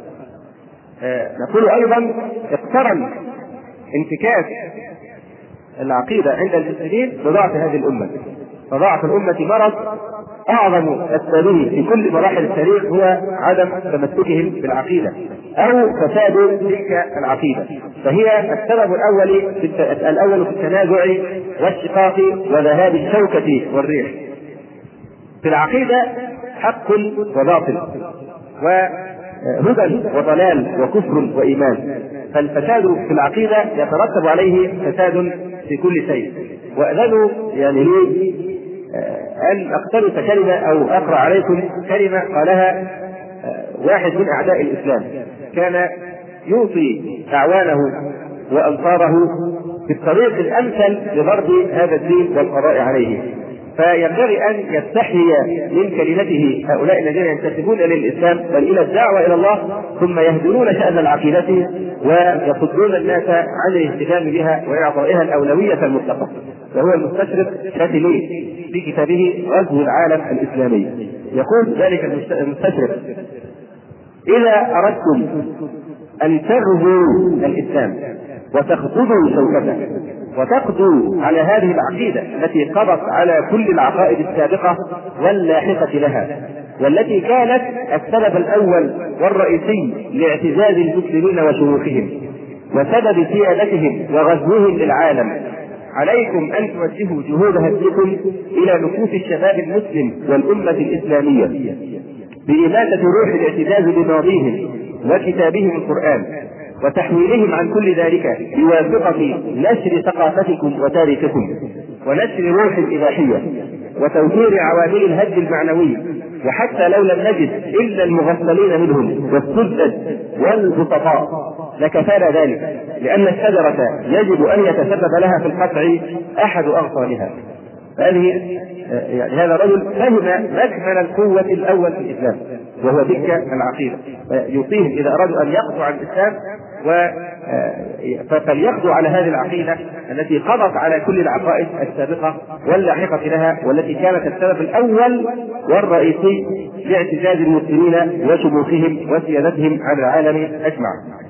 نقول أيضا: اقترن انتكاس العقيدة عند المسلمين بضعف هذه الأمة، فضعف الأمة مرض أعظم أسبابه في كل مراحل التاريخ هو عدم تمسكهم بالعقيدة أو فساد تلك العقيدة، فهي السبب الأول في التنازع والشقاق وذهاب الشوكة والريح. في العقيدة حق وباطل وهدى وضلال وكفر وإيمان، فالفساد في العقيدة يترتب عليه فساد في كل شيء. وأذنوا يعني لي أن أقتبس كلمة أو أقرأ عليكم كلمة قالها واحد من أعداء الإسلام، كان يوصي أعوانه وأنصاره بالطريق الأمثل لضرب هذا الدين والقضاء عليه. فينبغي أن يستحيي من كلمته هؤلاء الذين ينتسبون للإسلام بل إلى الدعوة إلى الله، ثم يهدرون شأن العقيدة ويصدون الناس عن الاهتمام بها وإعطائها الأولوية المطلقة. وهو المستشرق شاتيلي في كتابه غزو العالم الإسلامي يقول ذلك المستشرق: إذا أردتم أن تغزوا الإسلام وتخفضوا شوكته وتقضوا على هذه العقيدة التي قضت على كل العقائد السابقة واللاحقة لها، والتي كانت السبب الأول والرئيسي لاعتزاز المسلمين وشيوخهم وسبب سيادتهم وغزوهم للعالم، عليكم أن توجهوا جهود هديكم إلى نفوس الشباب المسلم والأمة الإسلامية بإماتة روح الاعتزاز بماضيهم وكتابهم القرآن، وتحويلهم عن كل ذلك بواسطة نشر ثقافتكم وتاريخكم ونشر روح الإباحية وتوفير عوامل الهد المعنوي. وحتى لو لم نجد إلا المغفلين منهم والسدد والبسطاء لكفانا ذلك، لأن الشجرة يجب أن يتسبب لها في القطع أحد أغصانها. يعني هذا الرجل فهم مكمن القوة الأول في الإسلام وهو تلك العقيدة، يوصيهم إذا أرادوا أن يقضوا على الإسلام فليقضوا على هذه العقيدة التي قضت على كل العقائد السابقة واللاحقة لها، والتي كانت السبب الأول والرئيسي لاعتزاز المسلمين وشموخهم وسيادتهم على العالم أجمع.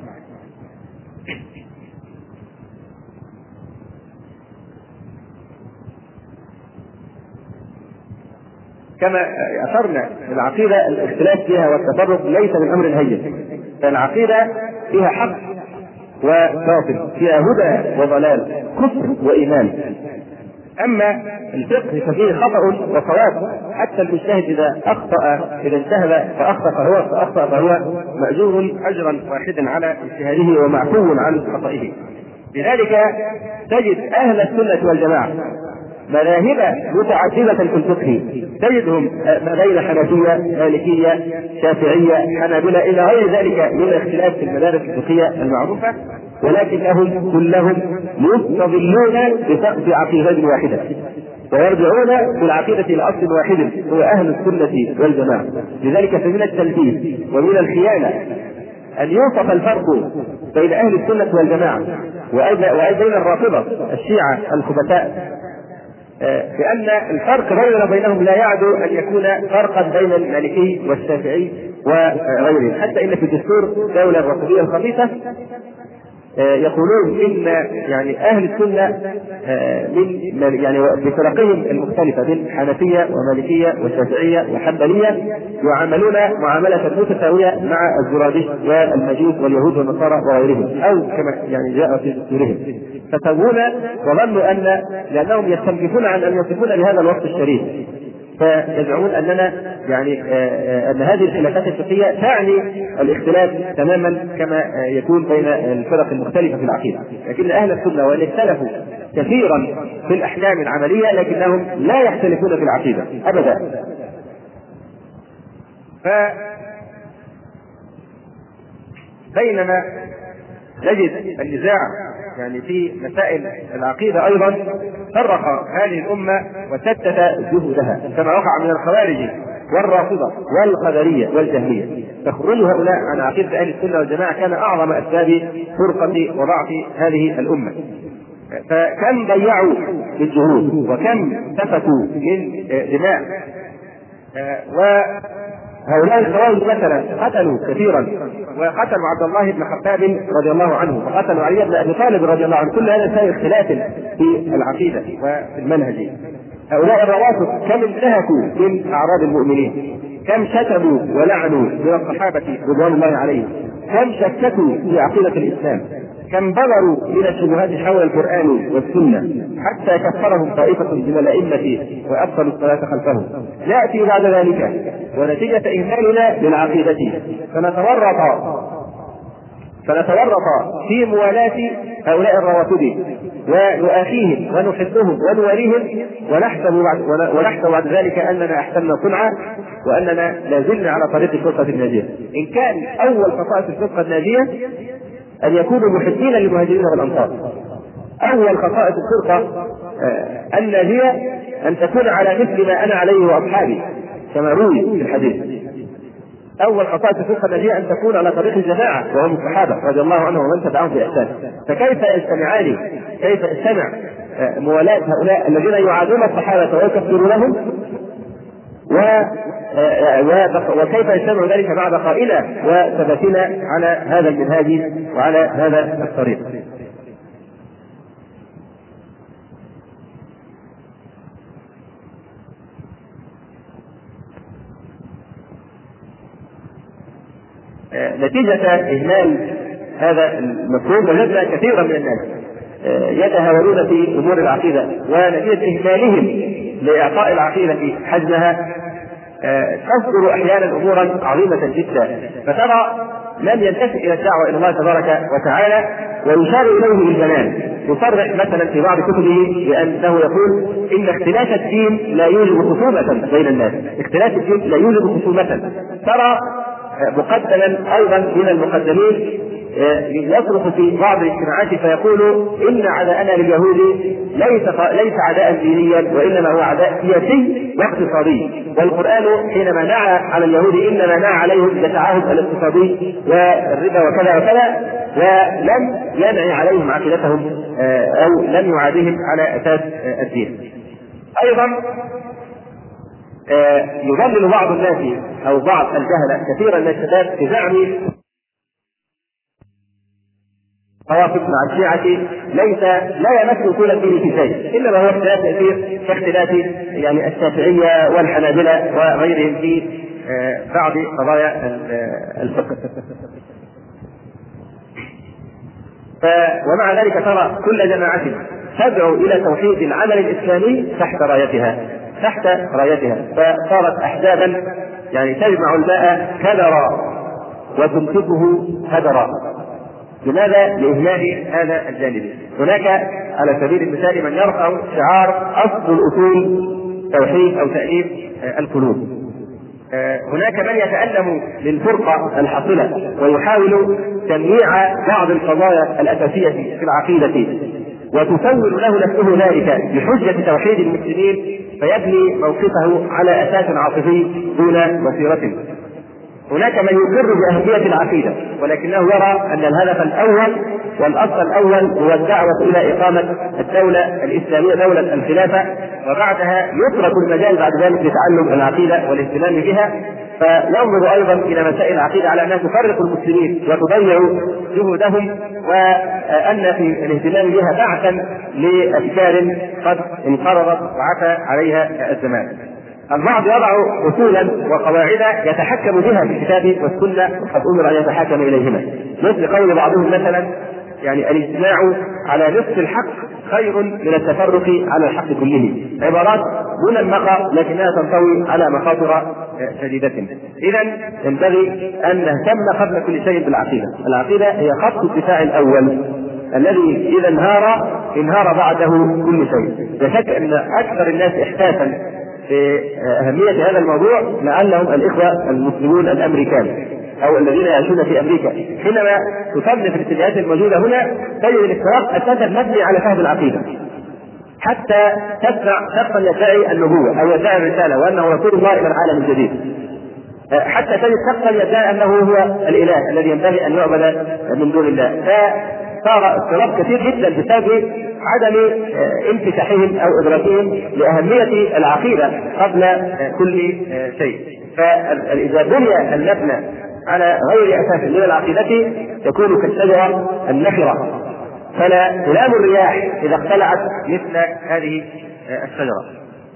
كما أشرنا العقيدة الاختلاف فيها والتفرق ليس من أمر هين، فالعقيدة فيها حق وباطل، فيها هدى وضلال، كفر وإيمان. أما الفقه ففيه خطأ وصواب، حتى المجتهد إذا انتهب فأخطأ فهو مأجور أجرا واحدا على اجتهاده ومعفو عن خطئه. لذلك تجد أهل السنة والجماعة مذاهب متعددة في الفقه، تجدهم ما بين حنفية، مالكية، شافعية، حنابلة إلى غير ذلك من الاختلاف في المدارس الفقهية المعروفة، ولكنهم كلهم مستظلون بسقف عقيدة واحدة، ويرجعون في العقيدة إلى أصل واحد هو أهل السنة والجماعة. لذلك فمن التلبيس ومن الخيانة أن يوصف الفرق بين أهل السنة والجماعة وبين الرافضة الشيعة الخبثاء، لأن الفرق بيننا وبينهم لا يعدو أن يكون فرقا بين المالكي والشافعي وغيرهم. حتى إن في الدستور الدولة الرافضية الخبيثة يقولون إن يعني أهل السنة بفرقهم المختلفة من حنفية ومالكية وشافعية وحنبلية يعاملون معاملة متساوية مع الزرادشت والمجوس واليهود والنصارى وغيرهم، أو كما جاء في دستورهم، فسوون وظنوا أن لأنهم يستنكفون عن أن يصفون بهذا الوصف الشريف، فيزعمون أننا أن هذه الخلافات الفقهية تعني الاختلاف تماما كما يكون بين الفرق المختلفة في العقيدة. لكن أهل السنة وإن اختلفوا كثيرا في الأحكام العملية لكنهم لا يختلفون في العقيدة أبدا. بينما نجد النزاع في مسائل العقيدة أيضا فرق هذه الأمة وشتت جهودها، كما وقع من الخوارج والرافضة والقدرية والجهمية. فخروج هؤلاء عن عقيدة أهل السنة والجماعة كان أعظم أسباب فرقة وضعف هذه الأمة. فكم ضيعوا من جهود وكم سفكوا من دماء. وهؤلاء الخوارج مثلا قتلوا كثيرا، وقتلوا عبد الله بن خباب رضي الله عنه، وقتلوا علي بن ابي طالب رضي الله عنه. كل هذا سبب اختلاف في العقيده وفي المنهج. هؤلاء الروافض كم انتهكوا من اعراض المؤمنين، كم شتموا ولعنوا من الصحابه رضوان الله عليهم، كم شككوا في عقيده الاسلام، كم بلغوا من الشبهات حول القرآن والسنة حتى كفرهم طائفة من الأئمة وأبطلوا الصلاة خلفهم. يأتي بعد ذلك ونتيجة إهمالنا للعقيدة فنتورط في موالاة هؤلاء الروافض ونؤاخيهم ونحبهم ونواليهم ونحسب بعد ذلك أننا أحسننا صنعا وأننا لازلنا على طريق الفرقة الناجية. إن كان أول خصائص الفرقة الناجية أن يكونوا محبين للمهاجرين والأنصار. أول خصائص الفرقة الناجية أن تكون على مثل ما أنا عليه وأصحابي كما روي في الحديث. أول خصائص الفرقة الناجية أن تكون على طريق الجماعة وهم الصحابة رضي الله عنهم ومن تبعهم بإحسان. فكيف يجتمعان؟ كيف يجتمع موالاة هؤلاء الذين يعادون الصحابة ويكفرونهم وكيف يجتمع ذلك مع بقائنا وثباتنا على هذا المنهاج وعلى هذا الطريق؟ نتيجة إهمال هذا المفهوم وجدنا كثيرا من الناس يتهاونون في أمور العقيدة، ونتيجة إهمالهم لإعطاء العقيدة حجمها تصدر أحيانا أمورا عظيمة جدا، فترى من ينتسب إلى الدعوة إلى الله تبارك وتعالى ويشار إليه بالجنان. يصرح مثلا في بعض كتبه بأنه يقول إن اختلاف الدين لا يوجب خصومة بين الناس، اختلاف الدين لا يوجب خصومة. ترى مقدما أيضا من المقدمين يصرخ في بعض الاجتماعات فيقول إن عداءنا لليهود ليس عداء دينيا وإنما هو عداء سياسي واقتصادي، والقرآن حينما نعى على اليهود إنما نعى عليهم بالتعاهد الاقتصادي والربا وكذا وكذا، ولم ينعي عليهم عقيدتهم أو لم يعادهم على أساس الدين. أيضا يضلل بعض الناس أو بعض الجهلة كثيرا من الشباب بزعم توافق مع الشيعة لا يمثل اصول الدين في شيء، انما هو اختلاف يسير كاختلاف الشافعية والحنابلة وغيرهم في بعض قضايا الفقه. ومع ذلك ترى كل جماعة تدعو إلى توحيد العمل الإسلامي تحت رايتها، فصارت أحزابا يعني تجمع الماء كدرا وتنفقه هدرا. لماذا؟ لإهمال هذا الجانب. هناك على سبيل المثال من يرفع شعار أصل الأصول توحيد أو تأليف القلوب. هناك من يتألم للفرقة الحاصلة ويحاول تمييع بعض القضايا الأساسية في العقيدة، وتسول له نفسه ذلك بحجة توحيد المسلمين، فيبني موقفه على أساس عاطفي دون بصيرة. هناك من يقر بأهمية العقيدة ولكنه يرى أن الهدف الأول والأصل الأول هو الدعوة إلى إقامة الدولة الإسلامية، دولة الخلافة، وبعدها يترك المجال بعد ذلك لتعلم العقيدة والاهتمام بها. فينظر أيضا إلى مسائل العقيدة على أنها تفرق المسلمين وتضيع جهودهم، وأن في الاهتمام بها بعثا لأفكار قد انقرضت وعفى عليها الزمان. البعض يضع اصولا وقواعد يتحكم بها في الكتاب والسنه وقد امر ان يتحكم اليهما، مثل قول بعضهم مثلا يعني الاجتماع على نصف الحق خير من التفرق على الحق كله. عبارات منمقه لكنها تنطوي على مخاطر شديده. اذا ينبغي ان نهتم قبل كل شيء بالعقيده. العقيده هي خط الدفاع الاول الذي اذا انهار بعده كل شيء. لا شك ان اكثر الناس احساسا في أهمية هذا الموضوع لعلهم الإخوة المسلمون الأمريكان أو الذين يعيشون في أمريكا. حينما تصنف الاتجاهات الموجودة هنا تجد الاختراق أساسا مبني على فهم العقيدة، حتى تسمع شخصا يدعي النبوة أو يدعي الرسالة وأنه رسول الله إلى العالم الجديد، حتى تجد شخصا يدعي أنه هو الإله الذي ينبغي أن يعبد من دون الله. صار اضطراب كثير جدا بسبب عدم انفتاحهم او ادراكهم لاهميه العقيده قبل كل شيء. فاذا بني المبنى على غير اساس من العقيده تكون كالشجره النخره، فلا تلام الرياح اذا اختلعت مثل هذه الشجره.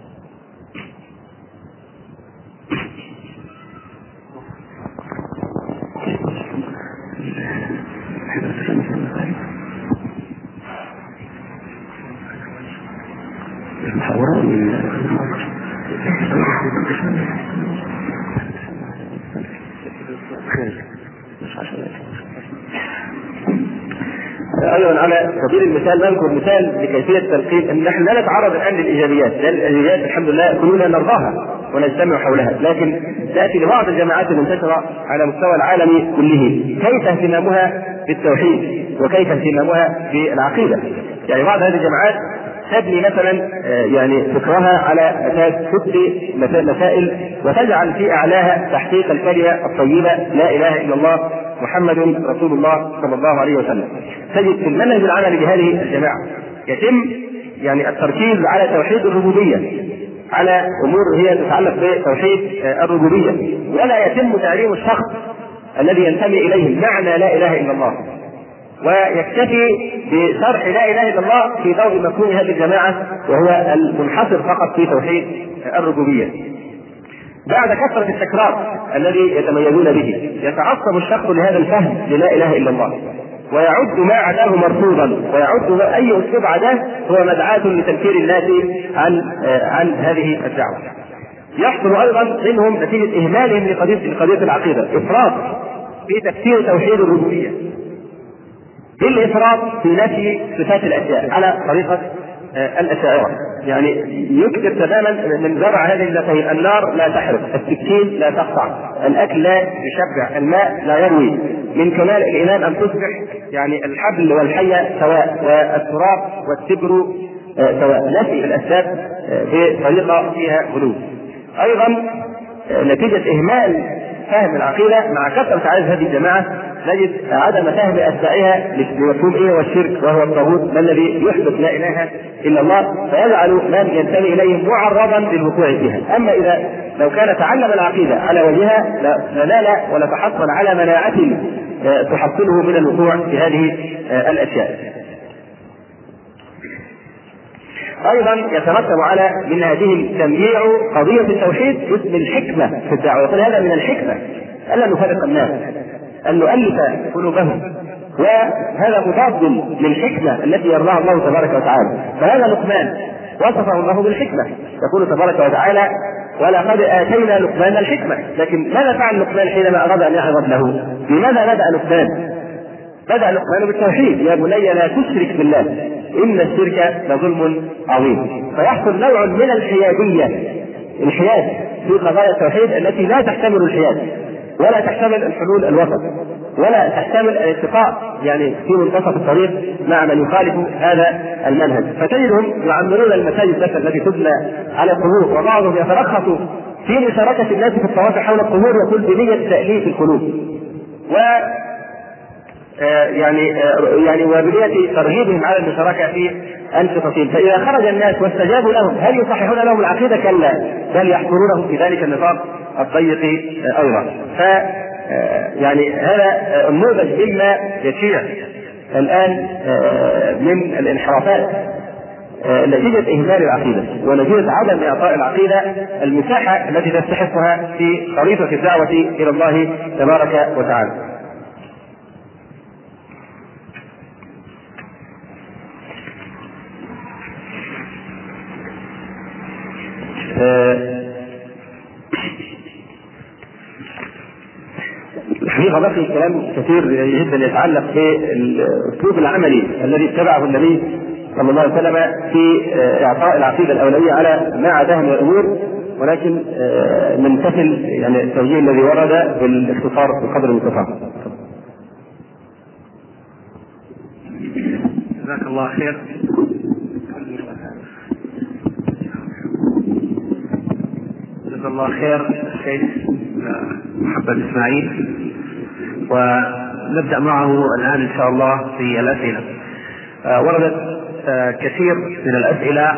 ايضا على سبيل المثال نذكر مثال لكيفيه تلقين ان نحن لا نتعرض الان للايجابيات، لان الايجابيات الحمد لله كلنا نرضاها ونجتمع حولها، لكن تاتي لبعض الجماعات المنتشره على مستوى العالم كله كيف اهتمامها بالتوحيد وكيف اهتمامها بالعقيده. يعني بعض هذه الجماعات تبني مثلا يعني فكرها على اساس تبدي مسائل وتجعل في اعلاها تحقيق الكلمه الطيبه لا اله الا الله محمد رسول الله صلى الله عليه وسلم. تجد في المنهج العملي لهذه الجماعه يتم يعني التركيز على توحيد الربوبيه، على امور هي تتعلق بتوحيد الربوبيه، ولا يتم تعليم الشخص الذي ينتمي اليه معنى لا اله الا الله، ويكتفي بشرح لا اله الا الله في ضوء مفهوم هذه الجماعه وهو المنحصر فقط في توحيد الربوبيه. بعد كثرة التكرار الذي يتميزون به يتعصب الشخص لهذا الفهم للا اله الا الله، ويعد ما عداه مرفوضا، ويعد اي اسلوب عداه هو مدعاة لتنفير الناس عن هذه الدعوة. يحصل ايضا منهم نتيجة اهمالهم لقضية العقيدة افراط في تفسير توحيد الربوبية، بالإفراط في نفي صفات الأشياء على طريقة الأشاعرة. يعني يكتب تماما من زرع هذه النفي: النار لا تحرق، السكين لا تقطع، الأكل لا يشبع، الماء لا يروي، من كمال الإيمان أن تصبح يعني الحبل والحية سواء، والتراب والتبر سواء. نفي الأسباب بطريقة فيها غلو. أيضا نتيجة إهمال فهم العقيدة مع كثرة عدد هذه الجماعة نجد عدم فهم أتباعها لمفهوم إيه والشرك وهو الطاغوت، ما الذي يحدث لا إله إلا الله، فيجعل من ينتمي إليه معرضا للوقوع فيها. أما إذا لو كان تعلم العقيدة على وجهها لنال ولتحصل على مناعة تحصله من الوقوع في هذه الأشياء. ايضا يترتب على منهجهم تمييع قضيه التوحيد باسم الحكمه في الدعوه. يقول هذا من الحكمه الا نفرق الناس، ان نؤلف قلوبهم وهذا مضاد للحكمة التي يرضاها الله تبارك وتعالى. فهذا لقمان وصفه الله بالحكمة، يقول تبارك وتعالى: ولقد آتينا لقمان الحكمة. لكن ماذا فعل لقمان حينما أراد أن يحفظ له؟ لماذا بدأ لقمان؟ بدأ لقمان بالتوحيد: يا بني لا تشرك بالله إن الشرك لظلم عظيم. فيحصل نوع من الحيادية، الحياد في قضايا التوحيد التي لا تحتمل الحياد ولا تحتمل الحلول الوسط ولا تحتمل الاتقاء يعني في منتصف الطريق مع من يخالف هذا المنهج. فتجدهم يعمرون المساجد التي تبنى على القبور، وبعضهم يترخص في مشاركة الناس في الطواف حول القبور يقول بنية تأليف القلوب يعني وبنية ترغيبهم على المشاركة في أنشطتهم. فإذا خرج الناس واستجابوا لهم هل يصححون لهم العقيدة؟ كلا، بل يحصرونهم في ذلك النطاق الضيق أيضا. يعني هذا النموذج مما يشيع الآن من الانحرافات نتيجة إهمال العقيدة ونتيجة عدم إعطاء العقيدة المساحة التي تستحقها في خريطة الدعوة إلى الله تبارك وتعالى. الحقيقة بقي كلام كثير جدا يتعلق بالأسلوب العملي الذي اتبعه النبي صلى الله عليه وسلم في إعطاء العقيدة الأولوية على ما عداه من الأمور، ولكن نمتثل يعني التوجيه الذي ورد بالاختصار بقدر المستطاع. جزاك الله خير. جزاك الله خير الشيخ محمد إسماعيل، ونبدأ معه الآن إن شاء الله في الأسئلة. وردت كثير من الأسئلة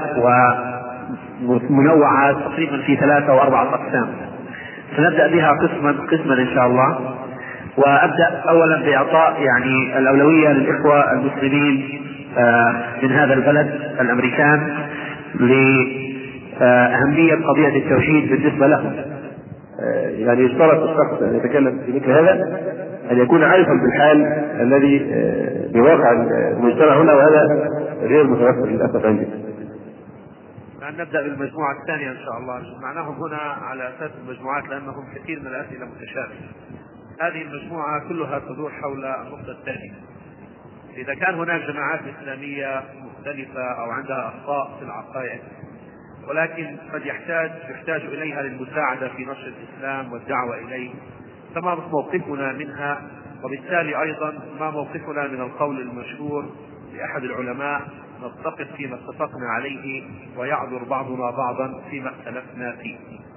ومنوعة تقريبا في 3 أو 4 أقسام، فنبدأ بها قسما إن شاء الله. وأبدأ أولا بإعطاء يعني الأولوية للإخوة المسلمين من هذا البلد الأمريكان لأهمية قضية التوحيد بالنسبة لهم. يعني يشترط الشخص أن يتكلم في مثل هذا أن يكون عارفا بالحال الذي بواقع المجتمع هنا، وهذا غير متوفر للأسف عندي. نبدأ بالمجموعة الثانية إن شاء الله. جمعناهم هنا على أساس المجموعات لأنهم كثير من الأسئلة متشابهة. هذه المجموعة كلها تدور حول النقطة الثانية: إذا كان هناك جماعات إسلامية مختلفة أو عندها أخطاء في العقائد ولكن قد يحتاج إليها للمساعدة في نشر الإسلام والدعوة إليه، فما موقفنا منها؟ وبالتالي أيضا ما موقفنا من القول المشهور لأحد العلماء: نتفق فيما اتفقنا عليه ويعذر بعضنا بعضا فيما اختلفنا فيه.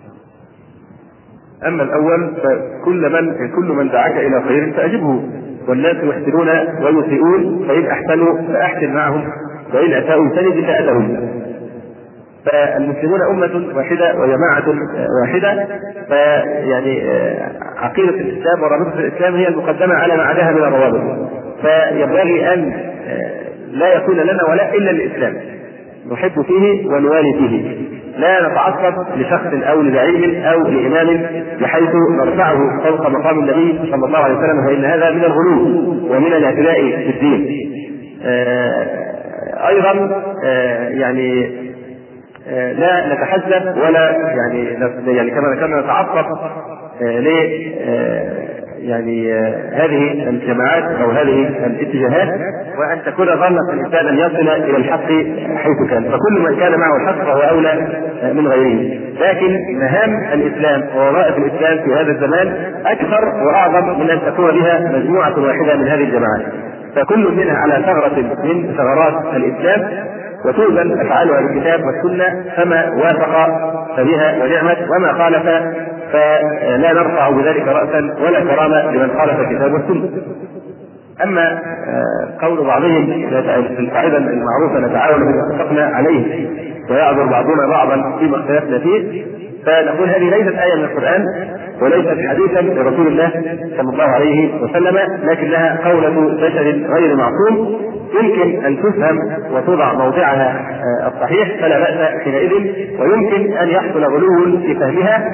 أما الأول فكل من دعاك إلى خير فأجبه، والناس يحسنون ويسيئون، فإن أحسنوا فأحسن معهم وإن أساءوا فجد إساءتهم. فالمسلمون أمة واحدة وجماعة واحدة، فيعني عقيدة الإسلام ورابطة الإسلام هي المقدمة على ما عداها من الروابط. فينبغي أن لا يكون لنا ولا إلا الإسلام، نحب فيه ونوالي فيه، لا نتعصب لشخص أو لزعيم أو لإمام بحيث نرفعه فوق مقام النبي صلى الله عليه وسلم، فإن هذا من الغلو ومن الاعتداء في الدين. أيضا يعني لا نتحزب ولا يعني كما ذكرنا نتعصب يعني هذه الجماعات او هذه الاتجاهات، وان تكون ظنة الانسان ان يصل الى الحق حيث كان، فكل من كان معه الحق فهو اولى من غيره. لكن مهام الاسلام ووظائف الاسلام في هذا الزمان اكثر واعظم من ان تكون بها مجموعة واحدة من هذه الجماعات، فكل منها على ثغرة من ثغرات الاسلام، وتوزن افعالها بالكتاب والسنه، فما وافق فبها ونعمت، وما خالف فلا نرفع بذلك راسا ولا كرامه لمن خالف الكتاب والسنه. اما قول بعضهم القاعده المعروفه: نتعاون بما اتفقنا عليه ويعذر بعضنا بعضا فيما اختلفنا فيه، فنقول هذه ليست آية من القرآن وليست حديثا لرسول الله صلى الله عليه وسلم، لكنها قولة بشر غير معصوم يمكن أن تفهم وتوضع موضعها الصحيح فلا بأس حينئذ، ويمكن أن يحصل غلو في فهمها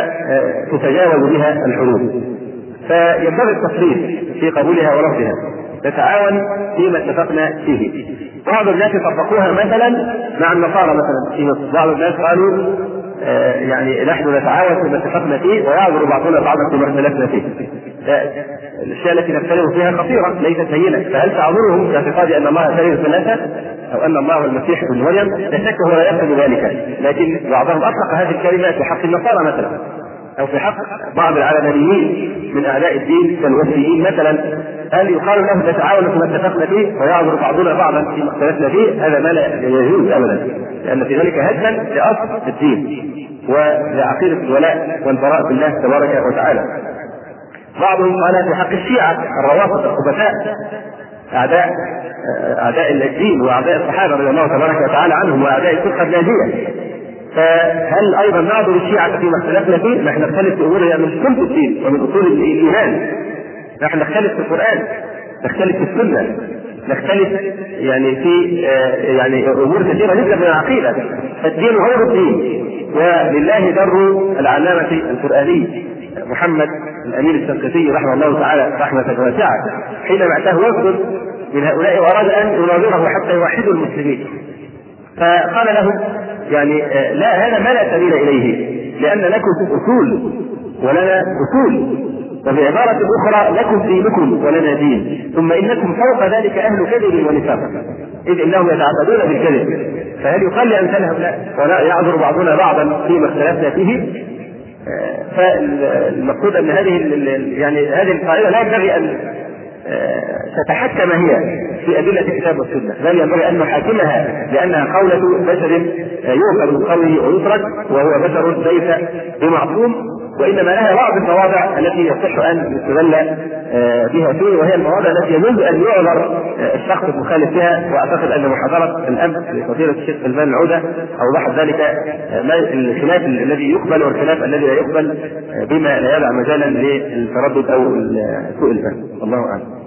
فتتجاوز بها الحدود، فينبغي التصريح في قبولها ورفضها. نتعاون فيما اتفقنا فيه. بعض الناس طبقوها مثلا مع النصارى مثلا في مصر، بعض الناس قالوا يعني نحن نتعاون فيما اتفقنا فيه ويعذر بعضنا بعضا فيما اختلفنا فيه. الاشياء التي نختلف فيها خطيره ليست هينه، فهل تعذرهم باعتقاد ان الله ثالث ثلاثه او ان الله هو المسيح ابن مريم؟ لا شك هو لا يقصد ذلك، لكن بعضهم اطلق هذه الكلمه في حق النصارى مثلا، او في حق بعض العلمانيين من اعداء الدين كالوثنيين مثلا. هل يقال لهم نتعاون فيما اتفقنا فيه ويعذر بعضنا بعضا فيما اختلفنا فيه؟ هذا ما لا يجوز ابدا، لان في ذلك هدما لاصل الدين ولعقيده الولاء والبراء بالله تبارك وتعالى. بعضهم قال في حق الشيعة الروافض الخبثاء أعداء الدين وأعداء الصحابة رضي الله تبارك وتعالى عنهم وأعداء الفرقة الناجية. فهل أيضا نعذر الشيعة فيما اختلفنا فيه؟ نحن نختلف في أمور من كل الدين ومن أصول الإيمان، نحن نختلف في القرآن، نختلف في السنة، نختلف يعني في يعني أمور كثيرة جدا من العقيدة. الدين غير الدين، ولله در العلامة القرآني محمد الأمين الشنقيطي رحمه الله تعالى رحمة واسعة حينما اعتاه وفد من هؤلاء وأراد أن يناظره حتى يوحدوا المسلمين، فقال لهم يعني لا، هذا ما لا سبيل إليه، لأن لكم أصول ولنا أصول، وبعبارة أخرى لكم دينكم ولنا دين، ثم إنكم فوق ذلك أهل كذب ونفاق، إذ إنهم يتعبدون بالكذب. فهل يقال لأمثال هؤلاء ولا يعذر بعضنا بعضا فيما اختلفنا فيه؟ فالمقصود أن هذه القاعدة لا ينبغي أن تتحكم هي في أدلة الكتاب والسنة، بل ينبغي أن نحاكمها لأنها قولة بشر يؤخذ من قوله ويترك، وهو بشر ليس بمعصوم، وإنما لها بعض المواضع التي يصح أن يستدل بها فيه، وهي المواضع التي يجوز أن يعذر الشخص المخالف فيها. وأعتقد أن محاضرة الأمس لفضيلة الشيخ سلمان العودة أوضحت ذلك، الخلاف الذي يقبل والخلاف الذي لا يقبل، بما لا يدع مجالا للتردد أو سوء الفهم. الله أعلم.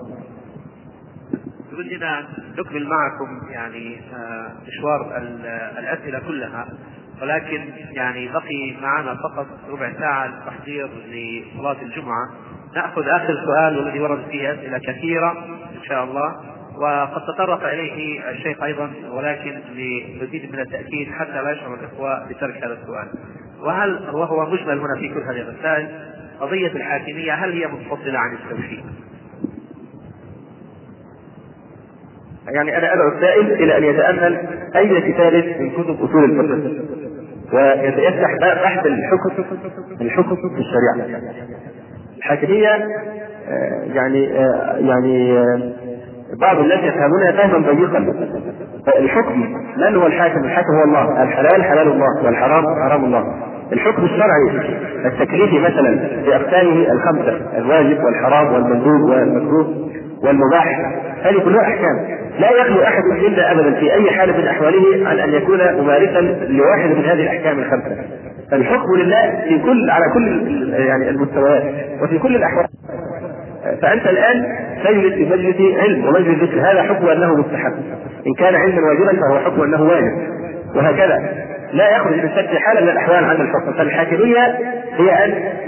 بدنا نكمل معكم يعني مشوار الأسئلة كلها، ولكن يعني بقي معنا فقط ربع ساعة للتحضير لصلاة الجمعة. نأخذ آخر سؤال والذي ورد فيه أسئلة كثيرة إن شاء الله، وقد تطرق إليه الشيخ أيضا، ولكن لمزيد من التأكيد حتى لا يشعر الإخوة بترك هذا السؤال، وهو مجمل هنا في كل هذه الرسائل: قضية الحاكمية هل هي منفصلة عن التوحيد؟ يعني أنا أدعو السائل إلى أن يتأمل أي كتاب من كتب أصول الفقه ويفتح بحث الحكم في الشريعة. الحاكمية يعني بعض الناس يفهمونها فهما ضيقا. الحكم، من هو الحاكم؟ الحاكم هو الله، الحلال حلال الله والحرام حرام الله. الحكم الشرعي التكليفي مثلا بأقسامه الخمسة: الواجب والحرام والمندوب والمكروه والمباح، هذه كلها أحكام لا يخلو أحد إلا أبدا في أي حال من أحواله عن أن يكون ممارسا لواحد من هذه الأحكام الخمسة. فالحكم لله على كل يعني المستويات وفي كل الأحوال. فأنت الآن تجلس في مجلس علم ومجلس ذكر، هذا حكم أنه مستحب، إن كان علما واجبا فهو حكم أنه واجب، وهكذا لا يخرج من شك حالة من الأحوال عن الحكم. فالحاكمية هي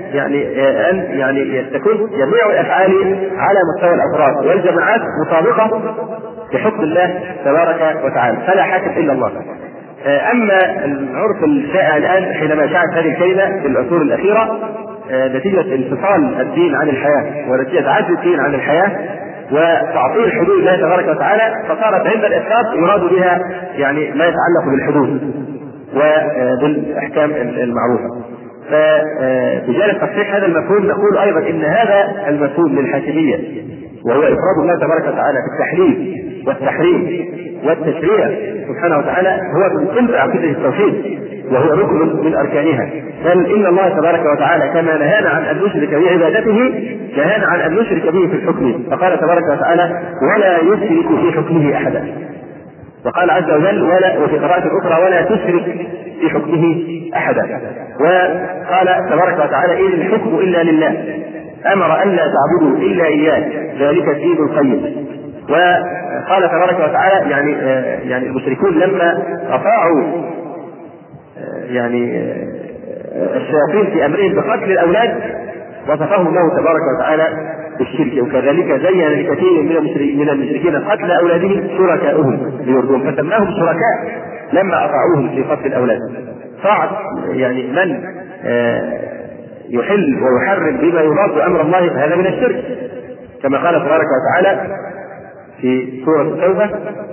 أن تكون جميع الأفعال على مستوى الأفراد والجماعات مطابقة لحكم الله تبارك وتعالى، فلا حاكم إلا الله. أما العرف الشائع الآن حينما شاعت هذه الكلمة في العصور الأخيرة نتيجة انفصال الدين عن الحياة ونتيجة عجز الدين عن الحياة وتعطيل حدود الله تبارك وتعالى، فصارت عند الإسقاط يراد بها يعني ما يتعلق بالحدود وبالأحكام المعروفة. فبجانب تصحيح هذا المفهوم نقول أيضا إن هذا المفهوم للحاكمية وهو إفراد الله تبارك وتعالى في التحليل والتحريم والتشريع سبحانه وتعالى هو من كل عقيدة التوحيد، وهو ركن من أركانها. بل إن الله تبارك وتعالى كما نهانا عن أن نشرك بعبادته نهانا عن أن نشرك به في الحكم، فقال تبارك وتعالى: ولا يشرك في حكمه أحدا. وقال عز وجل: وفي قراءة أخرى: ولا تشرك في حكمه أحدا. وقال تبارك وتعالى: إن الحكم إلا لله، أمر أن لا تعبدوا إلا إياه، ذلك الدين القيم. وقال تبارك وتعالى يعني المشركون لما أطاعوا يعني الشياطين في أمرهم بقتل الأولاد وصفهم الله تبارك وتعالى بالشرك، وكذلك زين لكثير من المشركين قتل أولادهم شركاؤهم ليردوهم، فسماهم شركاء لما أطاعوهم في قتل الأولاد. طاعة يعني من يحل ويحرم بما يضاد أمر الله هذا من الشرك، كما قال تبارك وتعالى في سورة التوبة: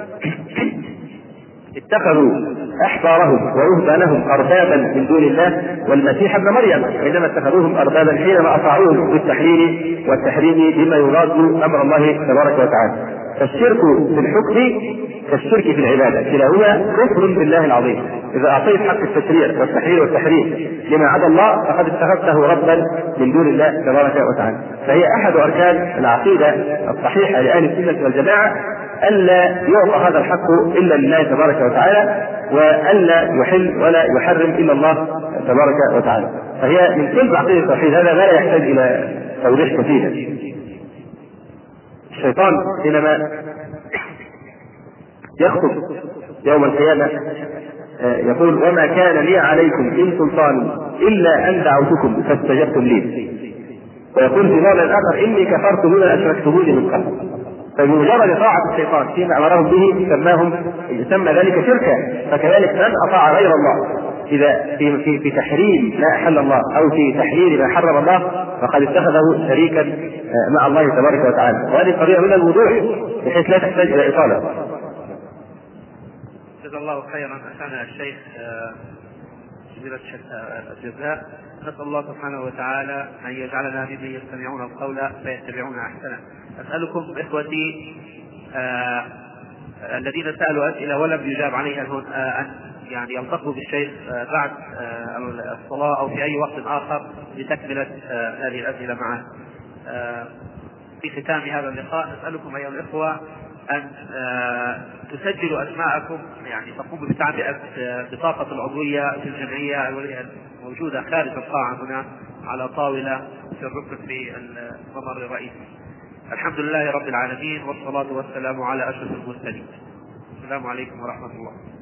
اتخذوا أحبارهم ورهبانهم أربابا من دون الله والمسيح ابن مريم، وإنما اتخذوهم أربابا حينما أطاعوهم بالتحليل والتحريم بما يضاد أمر الله تبارك وتعالى. فالشرك في الحكم كالشرك في العبادة، كلاهما كفر بالله العظيم. إذا أعطيت حق التشريع والتحليل والتحريم لما عدا الله فقد اتخذته ربا من دون الله تبارك وتعالى. فهي أحد أركان العقيدة الصحيحة لأهل السنة والجماعة ألا يعطى هذا الحق إلا لله تبارك وتعالى، وألا يحل ولا يحرم إلا الله تبارك وتعالى. فهي من كل عقيدة التوحيد، هذا ما لا يحتاج إلى توضيح كثير. الشيطان حينما يخطب يوم القيامة يقول: وما كان لي عليكم من سلطان إلا أن دعوتكم فاستجبتم لي. ويقول في موضع آخر: إني كفرت بما أشركتموني من قبل. فبمجرد طاعة الشيطان فيما أمرهم به سمى ذلك شركا. فكذلك من أطاع غير الله إذا في تحريم ما أحل الله أو في تحليل ما حرم الله فقد اتخذه شريكا مع الله تبارك وتعالى. وهذه قضية من الوضوح بحيث لا تحتاج إلى إطالة. جزا الله خيرا أخانا الشيخ جزيلة الجزاء. نسأل الله سبحانه وتعالى أن يجعلنا ممن يستمعون القول فيتبعون أحسنه. أسألكم إخوتي الذين سألوا أسئلة ولم يجاب عليها أن يعني يلتقوا بالشيخ بعد الصلاة أو في أي وقت آخر لتكملة هذه الأسئلة معه. في ختام هذا اللقاء نسألكم أيها الإخوة أن تسجلوا أسماءكم، يعني تقوموا بتعبئة بطاقة العضوية في الجمعية الموجودة خارج القاعة هنا على طاولة في الركن في الممر الرئيسي. الحمد لله رب العالمين، والصلاة والسلام على أشرف المرسلين. السلام عليكم ورحمة الله.